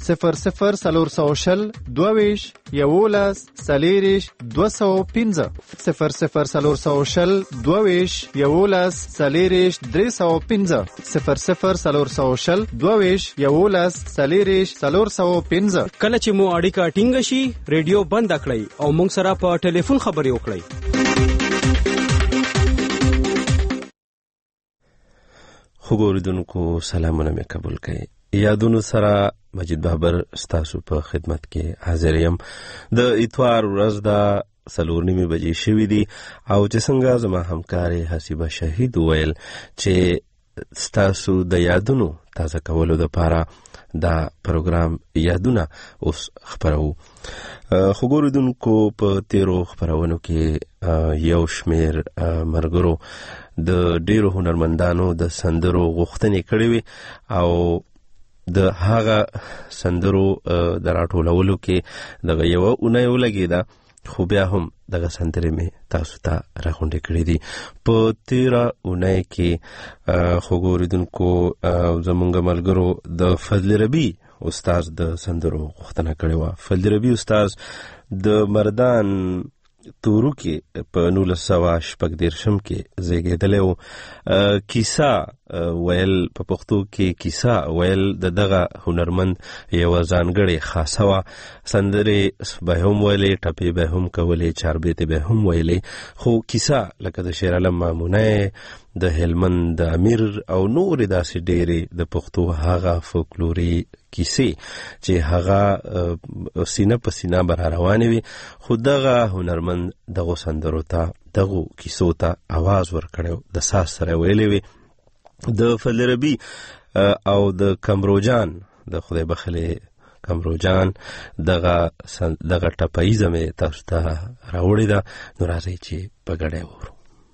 00 22 11 سلیریش 215 00 22 11 سلیریش 315 00 22 11 سلیریش 415.
کله چې مو اړیکه ټینګه شي ریډیو بند کړئ او موږ سره په ټلیفون خبرې وکړئ.
خبردونکو سلامونه مې قبول کړئ. یادونو سره مجید بابر ستاسو په خدمت کې حاضر یم. د اتوار ورځ دا 4:30 بجې شوې دي او چې څنګه زما همکارې حسیبه شهید ویل چې ستاسو د یادونو تازه کولو لپاره دا پروګرام یادونه اوس خبرو. خبردونکو په تیرو خبرونو کې یو شمیر مرګرو د ډیرو هنرمندانو د سندرو غوښتنې کړې وي او د هغه سندرو د راټولولو کې دغه یو اونۍ ولګېده خو بیا هم دغه سندرې مې تاسو ته راغونډې کړې دي. په تیره اونۍ کې خو ګوریدونکو زمونږ ملګرو د فضل ربی استاد د سندرو غوښتنه کړې وه. فضل ربی استاد د مردان تورو کې په 1914 کې زیږېدلی و. کیسه ویل په پښتو کې کیسه ویل د دغه هنرمند یوه ځانګړې خاصه وه. سندرې به هم ویلې، ټپې به هم کولې، چاربیتې به هم ویلې، خو کیسه لکه د شیر علم مامونی، د هلمند د امیر او نورې داسې ډېرې د پښتو هغه فولکلوري کیسې چې هغه سینه په سینه به روانې وي، خو دغه هنرمند دغو سندرو ته دغو کیسو ته आवाज ورکړی، د ساز سره ویلې وي. د فضل ربی او د کمروجان د خدای بخلې کمروجان دغه ټپایزه مې تاسو ته راوړې ده. نو راځئ چې په ګډه وورو.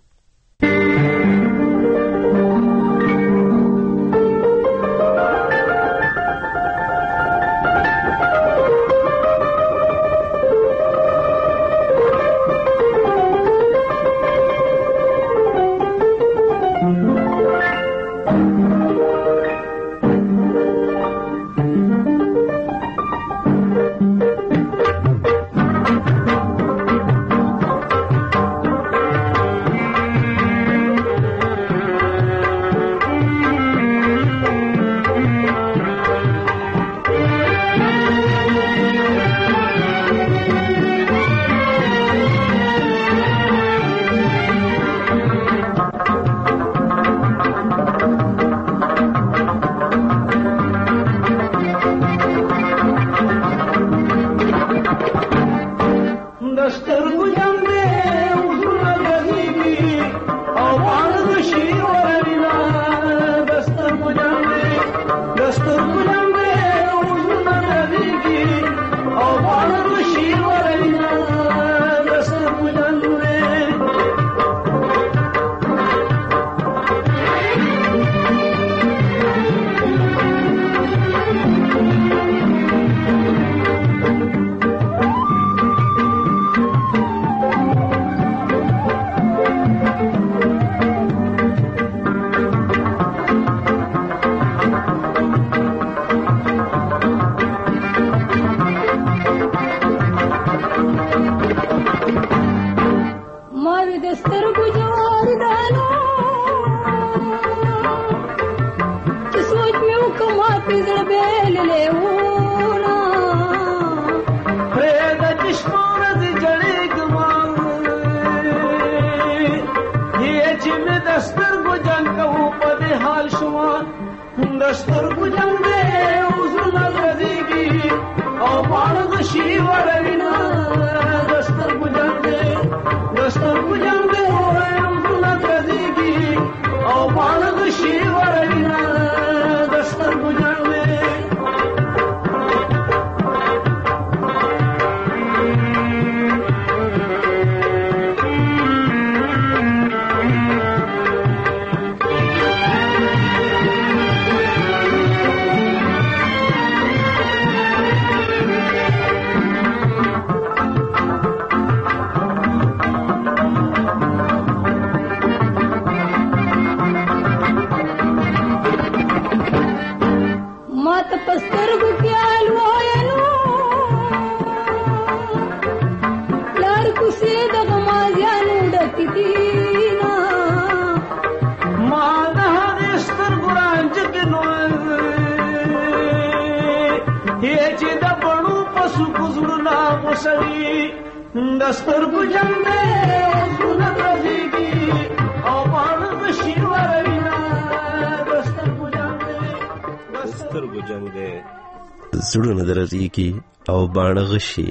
زړونه درزيږي او باڼه غشي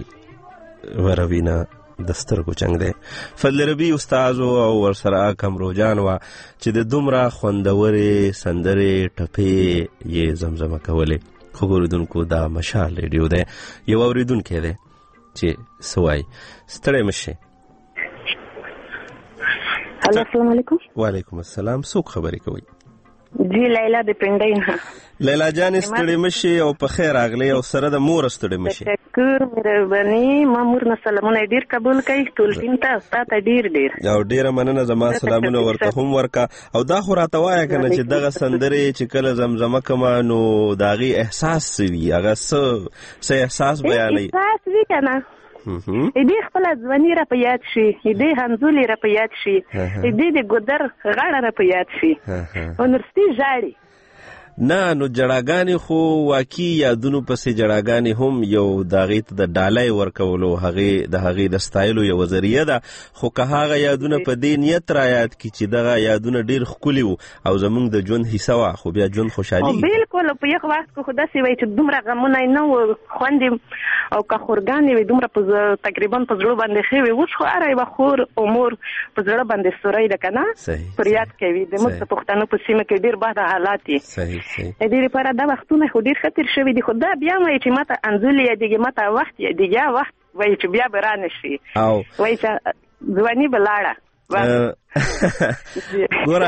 وروینا د سترګو جنگ دی. فضل ربی استاد او ورسره کمروجان وا چې د دومره خوندورې سندرې ټپې یې زمزمه کولې. خو ګوردونکو دا مشال ریډیو دی، یو اوریدونکو دی چې سوای ستړی مشه.
السلام علیکم.
وعلیکم السلام. څوک خبرې کوي؟
جی لیلا د پندین.
لیلا جان ستړی مشه او په خیر راغلی او سره د مور ستړی مشه.
تشکر مهرباني. مامور نه سلامونه ډیر قبول کړئ. ټول ټیم ته ستاسو ډیر
او ډیره مننه. زما سلامونه ورته هم ورکا. او دا خو راته وایه کنه چې دغه سندرې چې کله زمزمه کما نو داغي احساس وي، هغه څه احساس بیانوي.
احساس وی کنه دې خپل ځواني را په یاد شي، دې همزولي را په یاد شي، دې د ګودر غاړه را په یاد شي او نرستي ژاړي.
نه نو جړاګانې خو واقعي یادونو پسې جړاګانې هم یو داغې ته د ډالۍ ورکولو د هغې د ستایلو یو ذریعه ده. خو که هغه یادونه په دې نیت را یاد کړي چې دغه یادونه ډېر ښکلي وو او زموږ د ژوند حصه وه، خو بیا ژوند خوشحالي.
بالکل په یو وخت کې خو داسې وایي چې دومره غمونه یې نه وو، خوند یې او که خورګانې وي دومره په تقریبا په زړه باندې ښې وي. اوس خو هره یوه خور او مور په زړه باندې سوری ده که نه پر یاد کوي. د موږ د پښتنو په سیمه کې ډېر بده حالات دي. د دې لپاره دا وختونه خو ډېر ښه تېر شوي دي. خو دا بیا وایي چې ماته انځول یادېږي، ماته وخت یادېږي. یا وخت وایي چې بیا به رانه شي، وایي چې ځواني به لاړه.
ګوره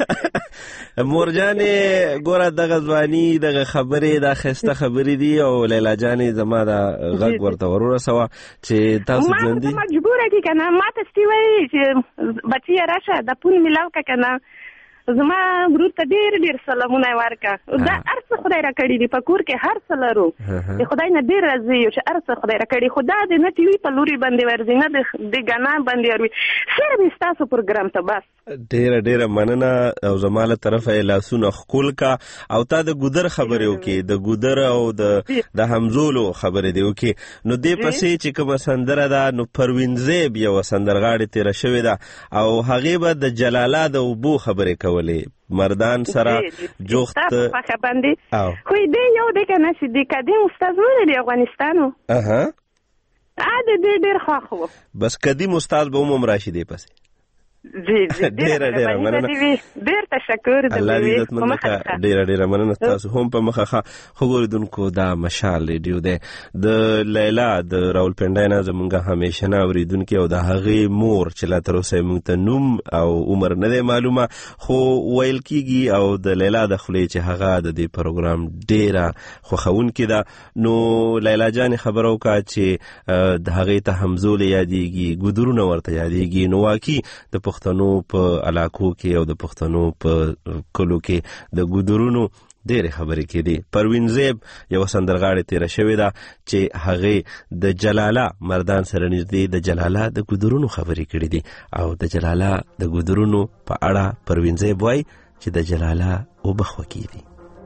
مورجانې، ګوره دغه ځواني دغه خبرې دا ښایسته خبرې دي او لیلا جانې زما دا غږ ورته ورسوه چې تاسو ژوندي
ما مجبوره کړي که نه. ما ته سپي وایي چې بچیه راشه دا پون میلاو که که نه. زما ورور ته ډېر ډېر سلامونه ورکړه. دا هر څه خدای را کړي دي، په کور کې هر څه لرو. د خدای نه ډېر راضي یو چې هر څه خدای را کړي. خو دا د نه ټي وي په لوري باندې ورځي، نه د ګانا باندې ورځي. صرف یې ستاسو پروګرام ته بس.
ډېره ډېره مننه او زما له طرفه یې لاسونه ښکل کا. او تا د ګودر خبرې وکړې، د ګودر او د همزولو خبرې دې وکړې. نو دې پسې چې کومه سندره ده نو پروین زیب یوه سندرغاړې تېره شوې ده او هغې به د جلاله د اوبو خبرې کولې مردان سره جوخت
خوښه باندې. خو دې یو دی که نه چې د قدیم استاد نه دی د افغانستان و. د دې ډېر خوښ و. بس
قدیم استاد به هم راشي دې پسې. ډېره ډېره مننه،
ډېر تشکر.
الله دې عزتمند وکړه. ډېره ډېره مننه تاسو هم په مخه. خو ګورېدونکو دا مشال ریډیو دی د لیلا د راولپنډۍ نه زمونږ همیشنه اورېدونکې او د هغې مور چې لا تر اوسه یې موږ ته نوم او عمر نه دی معلومه، خو ویل کېږي او د لیلا د خولې چې هغه د دې پروګرام ډېره خوښوونکې ده. نو لیلا جانې خبره وکړه چې د هغې ته همزولې یادېږي، ګودرونه ورته یادېږي. نو واقعي د پښتنو په علاقو کې او د پښتنو په کلو کې د ګودرونو ډېرې خبرې کېدې. پروین زیب یوه سندرغاړې تېره شوې ده چې هغې د جلاله مردان سره نږدې د جلاله د ګودرونو خبرې کړې دي. او د جلاله د ګودرونو په اړه پروین زیب وایي چې د جلاله اوبه خوږې دي.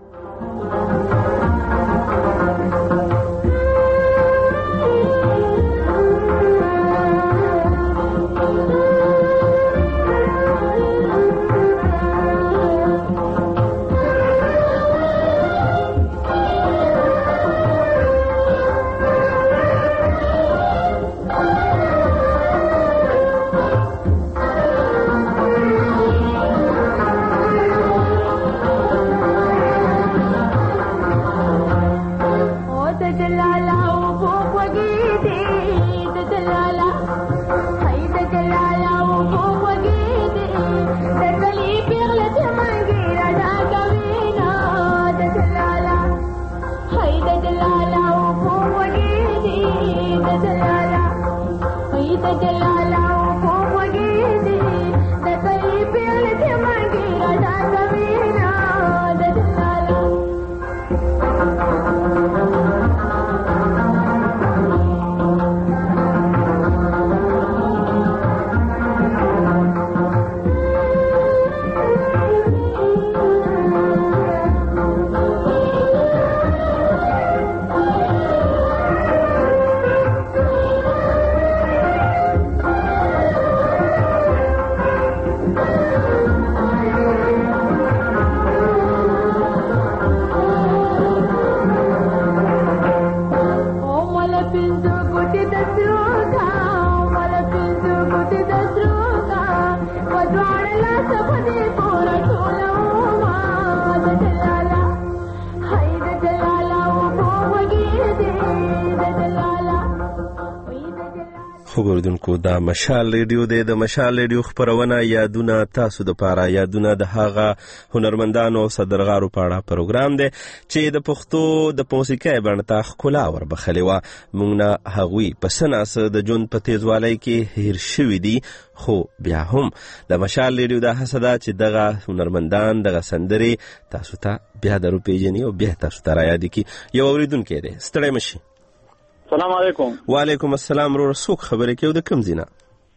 خبردونکو دا مشال ریډیو دی. د مشال ریډیو خبرونه یادونه تاسو د پاره، یادونه د هغه هنرمندانو او صدرغارو په اړه پروګرام دی چې د پښتو د موسیقۍ باندې تا ښکلا وربخلې وه. موږ نه هغوی په سناسه د ژوند په تیزوالۍ کې هیر شوي دي، خو بیا هم د مشال ریډیو دا هڅه ده چې دغه هنرمندان دغه سندرې تاسو ته بیا درو پیژني او بیا تاسو ته رایاد کړي. یو اورېدونکی دی، ستړی مشي.
السلام علیکم.
وعلیکم السلام. ورور څوک خبرې کوي د کوم ځای نه؟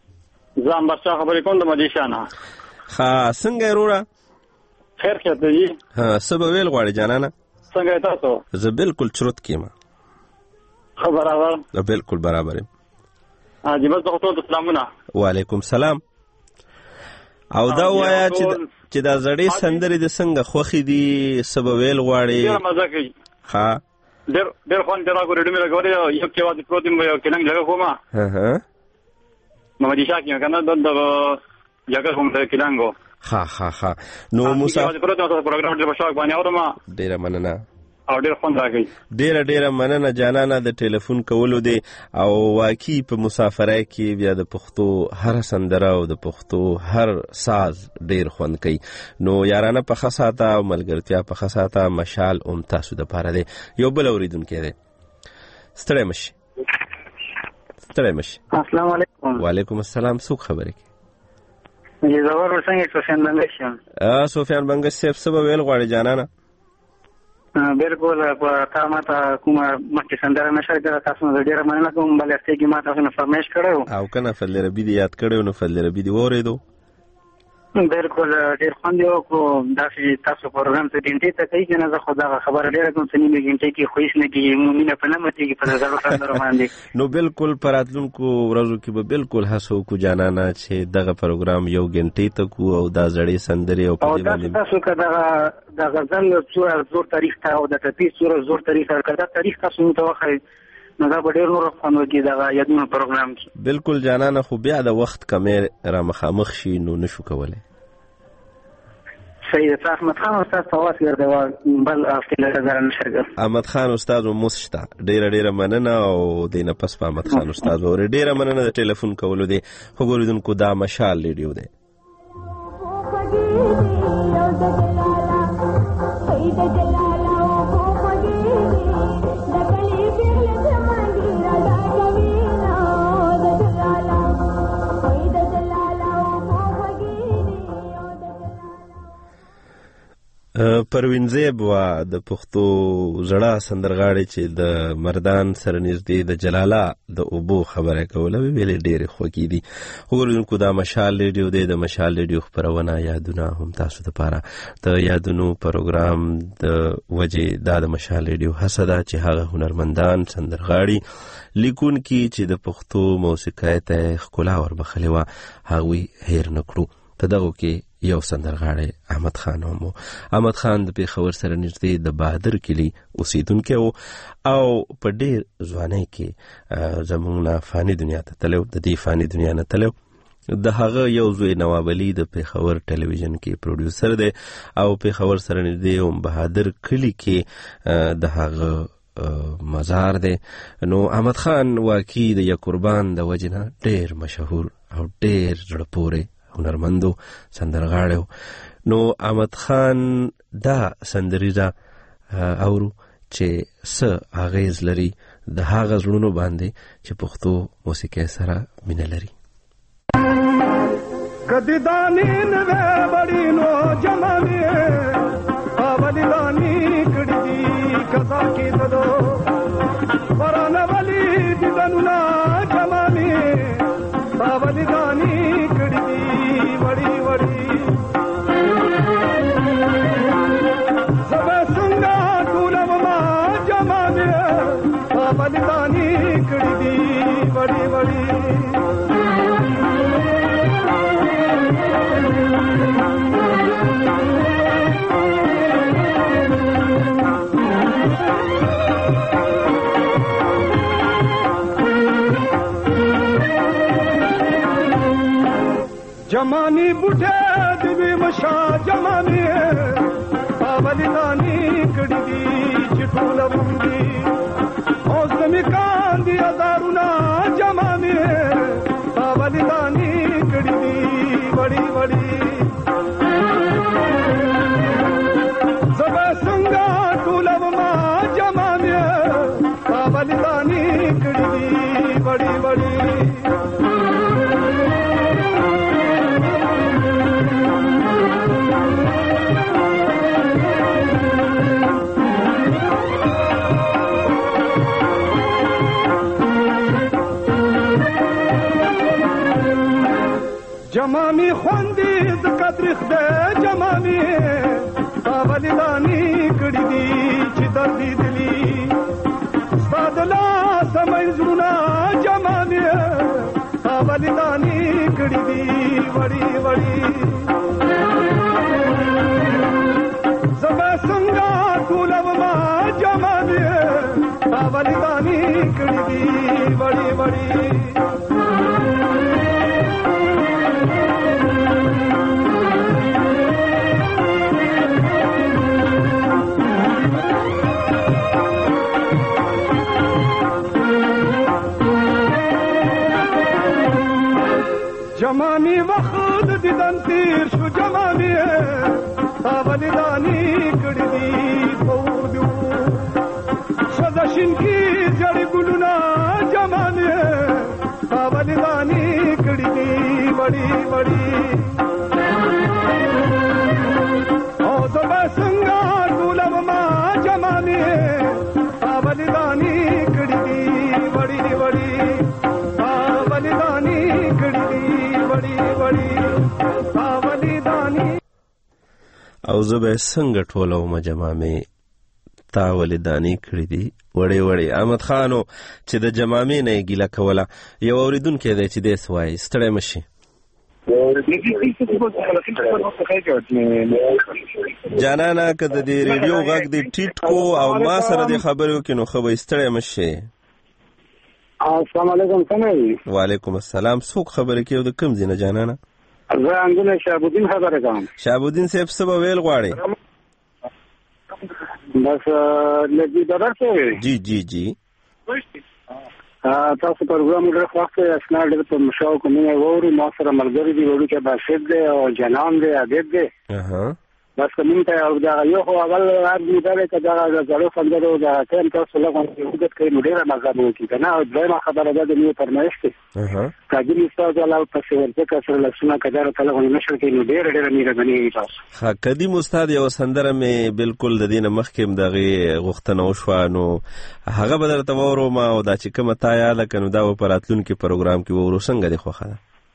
زه انبرشاه خبرې کوم د مدیشا نه.
ښه، څنګه یې وروره؟
خیر خیر دی.
څه به ویل غواړې جانانه؟
څنګه یې تاسو؟
زه بالکل چرت کې یم.
ښه برابر؟
بالکل برابر یم.
جی بس د ټولو سلامونه.
وعلیکم سلام. او دا ووایه چې دا زړې سندرې د څنګه خوښې دي، څه به ویل غواړې؟
ډېره مزه کوي.
ښه
ډېر خوند دی راکو ریډیو مې لګولې یو کې واځي پروت یم یو کلنګ لګا کومه محمد عشاق یم کنه د جګه کوم د کلنګو
ها نو موسی
پروګرام د بشاک باندې اورم
ډېر مننه
او ډېر خوند راغی
ډېر مننه جانانه د ټلیفون کولو دی او واقعي په مسافرۍ کې بیا د پښتو هر سندره او د پښتو هر ساز ډېر خوند کوي نو یارانه په خاصه او ملګرتیا په خاصه مشال تاسو د پاره دی یو بل اوریدونکو دی ستړی مشي
السلام علیکم
وعلیکم السلام څوک خبرې کوي
زور څنګه سفیان بنگش
سفیان بنگش صاحب څه ویل غواړي جانانه
بالکل په تاسو کومه مخکې سندره نشر کړه تاسو نو ډیره مننه کوم بل استګي ما تاسو نه فرمایش کړو
او کنه فضل ربی دی یاد کړو نو فضل ربی دی وریدو
بالکل ډیر خوند یو کو داسې تاسو پروګرام ته ډینټي ته کوي کنه زه خدا خبره ډیره کوم چې نیمه ګنټه کې خوښ نه کیږي مونږ په نامه کې په زړه خبره باندې
نو بالکل پراتلونکو ورځو کې به بالکل هڅو کو جانانه چې دغه پروګرام یو ګنټه ته کو او دا زړې سندري او په دې باندې
تاسو کدا د غزل زور تاریخ ته او د ټپي زور تاریخ کدا تاریخ تاسو متوخی نو دا ډېر نور خوند وکړي دا یادونه پروګرام کې
بالکل جانانه خو بیا د وخت کمې را مخامخ شي نو نشو کولای
سید احمد خان استاد تواس ګرځي بل افضل نظر نشر
احمد خان استاد موسشتا ډېر مننه او دینه پس په احمد خان استاد اور ډېر مننه د ټلیفون کولو دی خو ګوریدونکو دا مشال ریډیو دی پروین زیب و د پښتو زړه سندرغاړي چې د مردان سره نږدې د جلاله د اوبو خبره کوله ویلې ډېرې خوږې دي وګورئ دا مشال ریډیو دی د مشال ریډیو خپرونه یادونه هم تاسو ته لپاره د یادونو پروګرام د وجې دا د مشال ریډیو هڅه ده چې هغه هنرمندان سندرغاړي لیکونکي چې د پښتو موسیقۍ ته ښکلا وربخلې وه هغوی هیر نه کړو په دغو کې یو سندرغاړی احمد خان هم و احمد خان د پېښور سره نږدې د بهادر کلي اوسېدونکی و او په ډېر ځوانۍ کې زموږ نه فاني دنیا ته تللی د دې فاني دنیا نه تللی د هغه یو زوی نواب علي د پېښور ټلویزیون کې پروډیوسر دی او پېښور سره نږدې هم بهادر کلي کې د هغه مزار دی نو احمد خان واقعي د یقربان د وجې نه ډېر مشهور او ډېر زړه پورې هنرمندو سندرغاړو نو احمد خان دا سندریزه اورو چې څه اغیز لري د هغه زړونو باندې چې پښتو موسیقۍ سره مینه لري
کدی دانی نوې بڑی نو جمالي اولی دانی کړي کزا کې ددو ورانه ولی ددنو نا جمالي اولی دانی کړي وړي وړي زبا څنګه ټولم ما جمالي اولی دانی کړي وړي وړي जमानी बुढ़े दिवी मशा जमानी पावली दानी कड़ी चिठूल बंदी मौसमी कांदी अदारुना जमानी पावली दानी कड़ी बड़ी बड़ी जब संगा टूलब मा जमानी पावली दानी कड़ी बड़ी बड़ी जमानी خوندې د قدرخ د جمالي پاولي داني کړي دي چې دردي دلی ستاد لا سمای زړه جمالي پاولي داني کړي دي وړي وړي زما څنګه ټولو ما جمالي بلیدانی کړي دي وړي وړي جمانی وخت دیدن تیر شو جمانی تا بلیدانی کړي دي پودو شذشین کی جړ ګلونا جمانی تا بلیدانی کړي دي وړي وړي او زما څنګه ګلم ما جمانی تا بلیدانی کړي دي وړي وړي تا بلیدانی کړي دي
او زه به څنګه ټولوم جمامې تا ولې کړي دي وړې وړې. احمد خانو چې د جمامې نه یې ګیله کوله، یو اورېدونکی دی چې دې څه وایي، ستړی مه شي جانانه. که د دې ریډیو غږ دې ټیټ کو او ما سره دې خبرې وکړي نو ښه به ستړی مه شي.
السلام علیکم. څنګه؟
وعلیکم السلام. څوک خبرې کوي د کوم ځای نه جانانه؟
زه انګونه شهابالدین خبره کوم.
شهابالدین صاحب څه به ویل غواړي؟
بس لږ درته
جی جی جی
تاسو پروګرام ډېر خوښ دی، اسناد ډېر په مشاو کومه ووري ما سره ملګری دی وړو کې باسد دی او جنان دی عادت دی. بس کوم ته او دا یو خو اول راځي دا چې دا زړه څنګه دا ټیم تاسو له کوم وخت کې ډېر مزه وکړي کنه او دا خبره ده د نیو پرمایش ته کاږي استاد الله په څیر چې کسر لسنه کډاره کله غوښنه نشل کې ډېر میره بنې تاسو.
ها قدیم استاد یو سندره مې بالکل د دینه مخکې دغه غوښتنه وشو نو هغه بدل تمورو ما او دا چې کومه تا یاد کنه دا په راتلونکي پروګرام کې ورو څنګه دی خوخه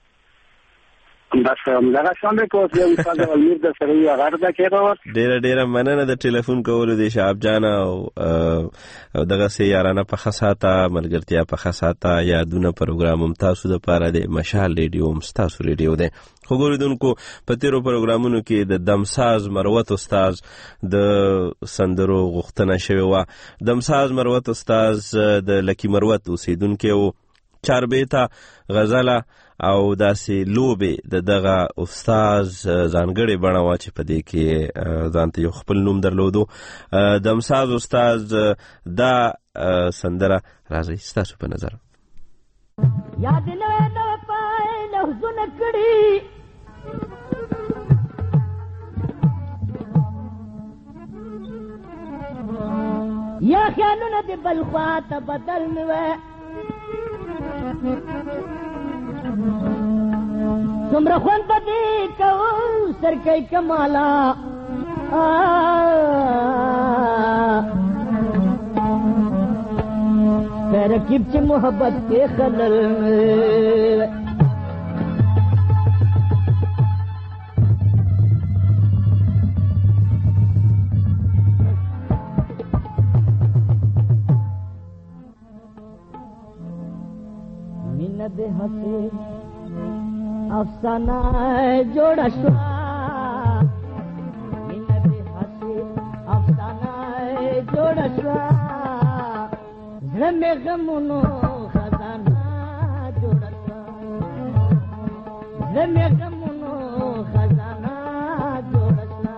بس همدغه څنګه کوڅه یو استاد ولیر د سره یو غرض کېدو.
ډېر مننه د ټلیفون کولو دی شعب جان او دغه سي یارانه په خاصه ملګرتیا په خاصه یادونه پروګرام تاسو د پاره د مشال ریډیو تاسو ریډیو دی. خو ګوردونکو په تیرو پروګرامونو کې د دمساز مروت استاد د سندرو غوښتنه شوی و. دمساز مروت استاد د لکی مروت اوسیدونکو او چاربیتا غزله او داسې لوبې د دغه استاد ځانګړې بڼه وا چې په دې کې ځانته یو خپل نوم درلودو. دمساز استاد دا سندره راځي ستاسو په نظر
یاد نه پای لحظونه کړي یا خیالونه د بل خواته بدل نوه تمرا خوان پتی کو سرکای کمالا ترکیب چه محبت کے خلل مینت ہنسی افسانہ جوڑا شوا مینت ہنسی افسانہ جوڑا شوا زمے غمونو خزانہ جوڑا شوا زمے غمونو خزانہ جوڑا شوا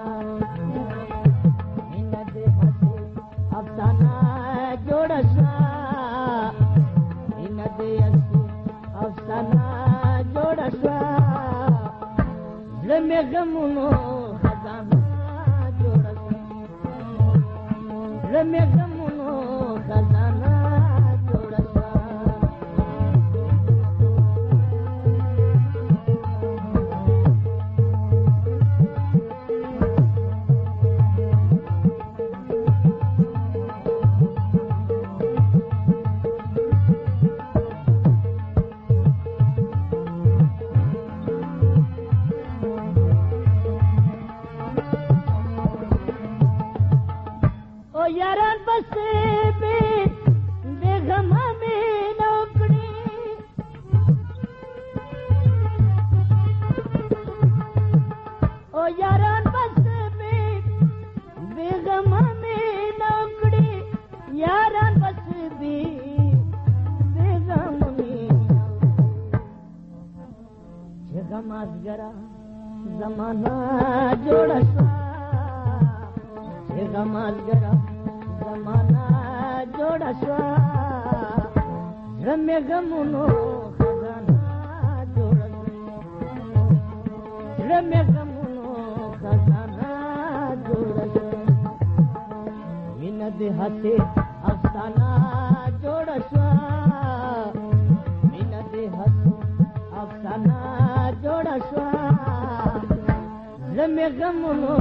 مینت ہنسی افسانہ جوڑا شوا مینت ہنسی افسانہ جوڑا شوا زمے غمونو خزانہ جوڑا شوا زمے غمونو خزانہ جوڑا شوا यारान बस غمازګرا زمانہ جوړه شو غمازګرا زمانہ جوړه شو زمې غمونو خزانه جوړه شو زمې غمونو خزانه جوړه شو مینه دې هته افسانه جوړه شو مینه دې هته افسانه جوړه شو زمې غمونو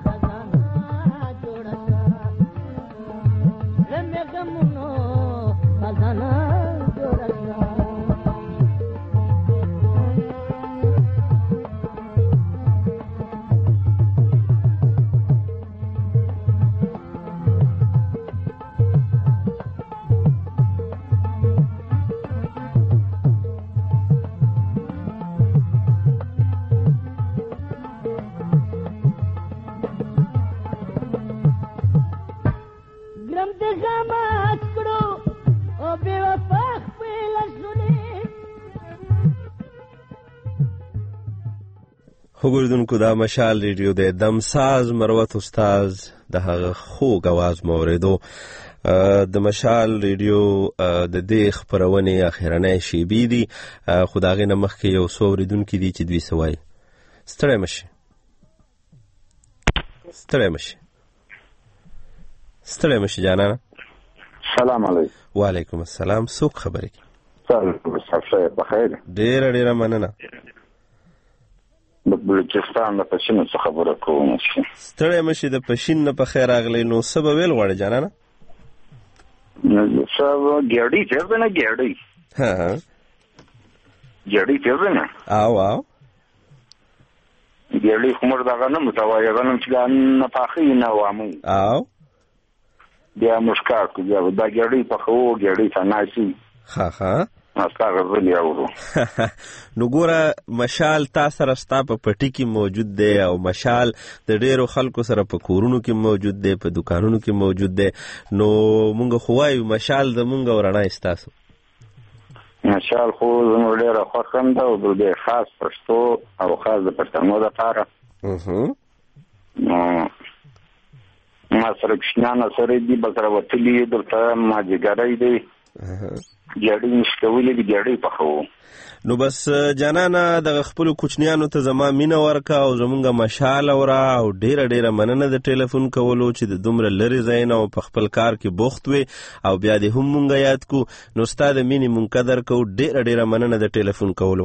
وګوردونکو دا مشال ریډیو د دمساز مروت استاد د هغه خوږ اواز موریدو د مشال ریډیو د دې خبرونه اخرنۍ شیبې دي خدای نه مخکې یو څو ریدونکو دي چې دوی سوای ستړی مشي جانانه
سلام علیکم
وعلیکم السلام څوک خبرې
سلام بخیر
ډیره مننه
د بلوچستان د پښین څخه خبره کوم
ستړی مشي د پښین نه په خیر اغلی نو سبب ویل غواړي جانانه
نو سبب ګړډي چیرته نه ګړډي چیرته او ګړډي کومر دغه نه متوایي غنم چې نه پاخي نه وامي
او
بیا مشکا کو بیا دا ګړډي په خو ګړډي څنګه
نو ګوره مشال تا سره ستا په پټي کې موجود دی او مشال د ډیرو خلکو سره په کورونو کې موجود دی په دکانونو کې موجود دی نو مونږ خو وایو مشال زمونږ ورڼا ستاسو
مشال خو زموږ ډیره خوښم ده او د خاص پښتو او خاص د پښتنو لپاره ما سره کښنانه سره دي بسره وتلي دلته ما جګړی دی ګړډي مشکولې دی ګړډي په خو
نو بس جانانه د خپل کوچنیانو ته زما مینه ورکا او زمونږه مشال اورا او ډیره مننه د ټلیفون کولو چې د دومره لري زین او په خپل کار کې بوخت وي او بیا دې هم مونږه یاد کو نو ستاد مینه مونږ قدر کو ډیره مننه د ټلیفون کولو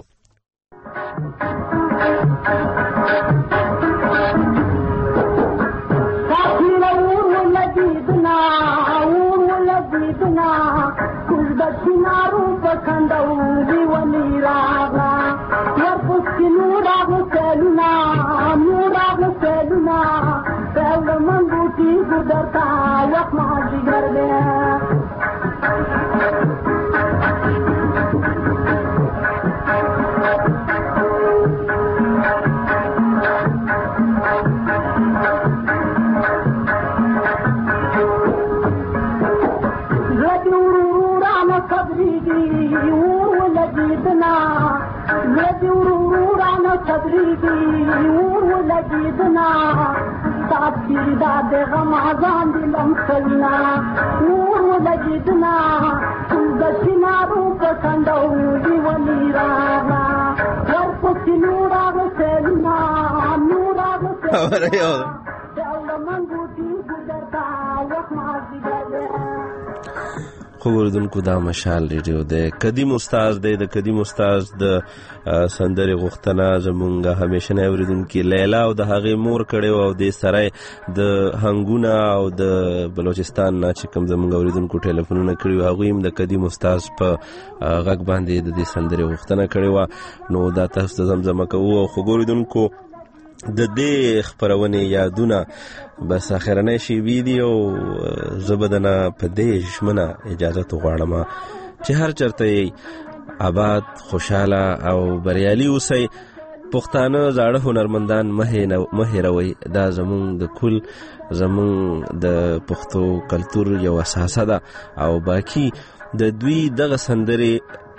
خبردونکو دا مشال ریډیو د قدیم استاد د قدیم استاد د سندرې غوښتنه زمونږه همیشنه اوریدونکو لیلا او د هغه مور کړي او د سره د هنګونه او د بلوچستان نه چې کوم زمونږ اوریدونکو ټلیفونونه کړي هغه هم د قدیم استاد په غږ باندې د دې سندرې غوښتنه کړي و نو دا تاسو زمزمه کوو او خبردونکو د دې خبرونه یادونه بس اخرنۍ شی ویډیو زبدنه په دې شمنه اجازه تو غواړم چې هر چرته آباد خوشاله او بریالي اوسئ پښتانه زاړه هنرمندان مه هیروئ دا زمون د کل زمون د پښتو کلچر یو اساسه ده او باقی د دوی دغه سندرې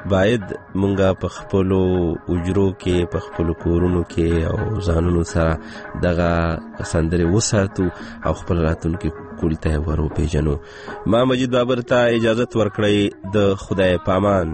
باید مونږه په خپلو اجرو کې په خپلو کورونو کې او ځانونو سره دغه سندرې وساتو او خپل راتلونکي کلي ته ورو پیژنو. ما مجید بابر ته اجازت ورکړئ. د خدای پامان.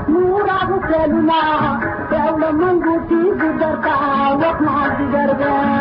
Mangu ti gudarta, wak ma digar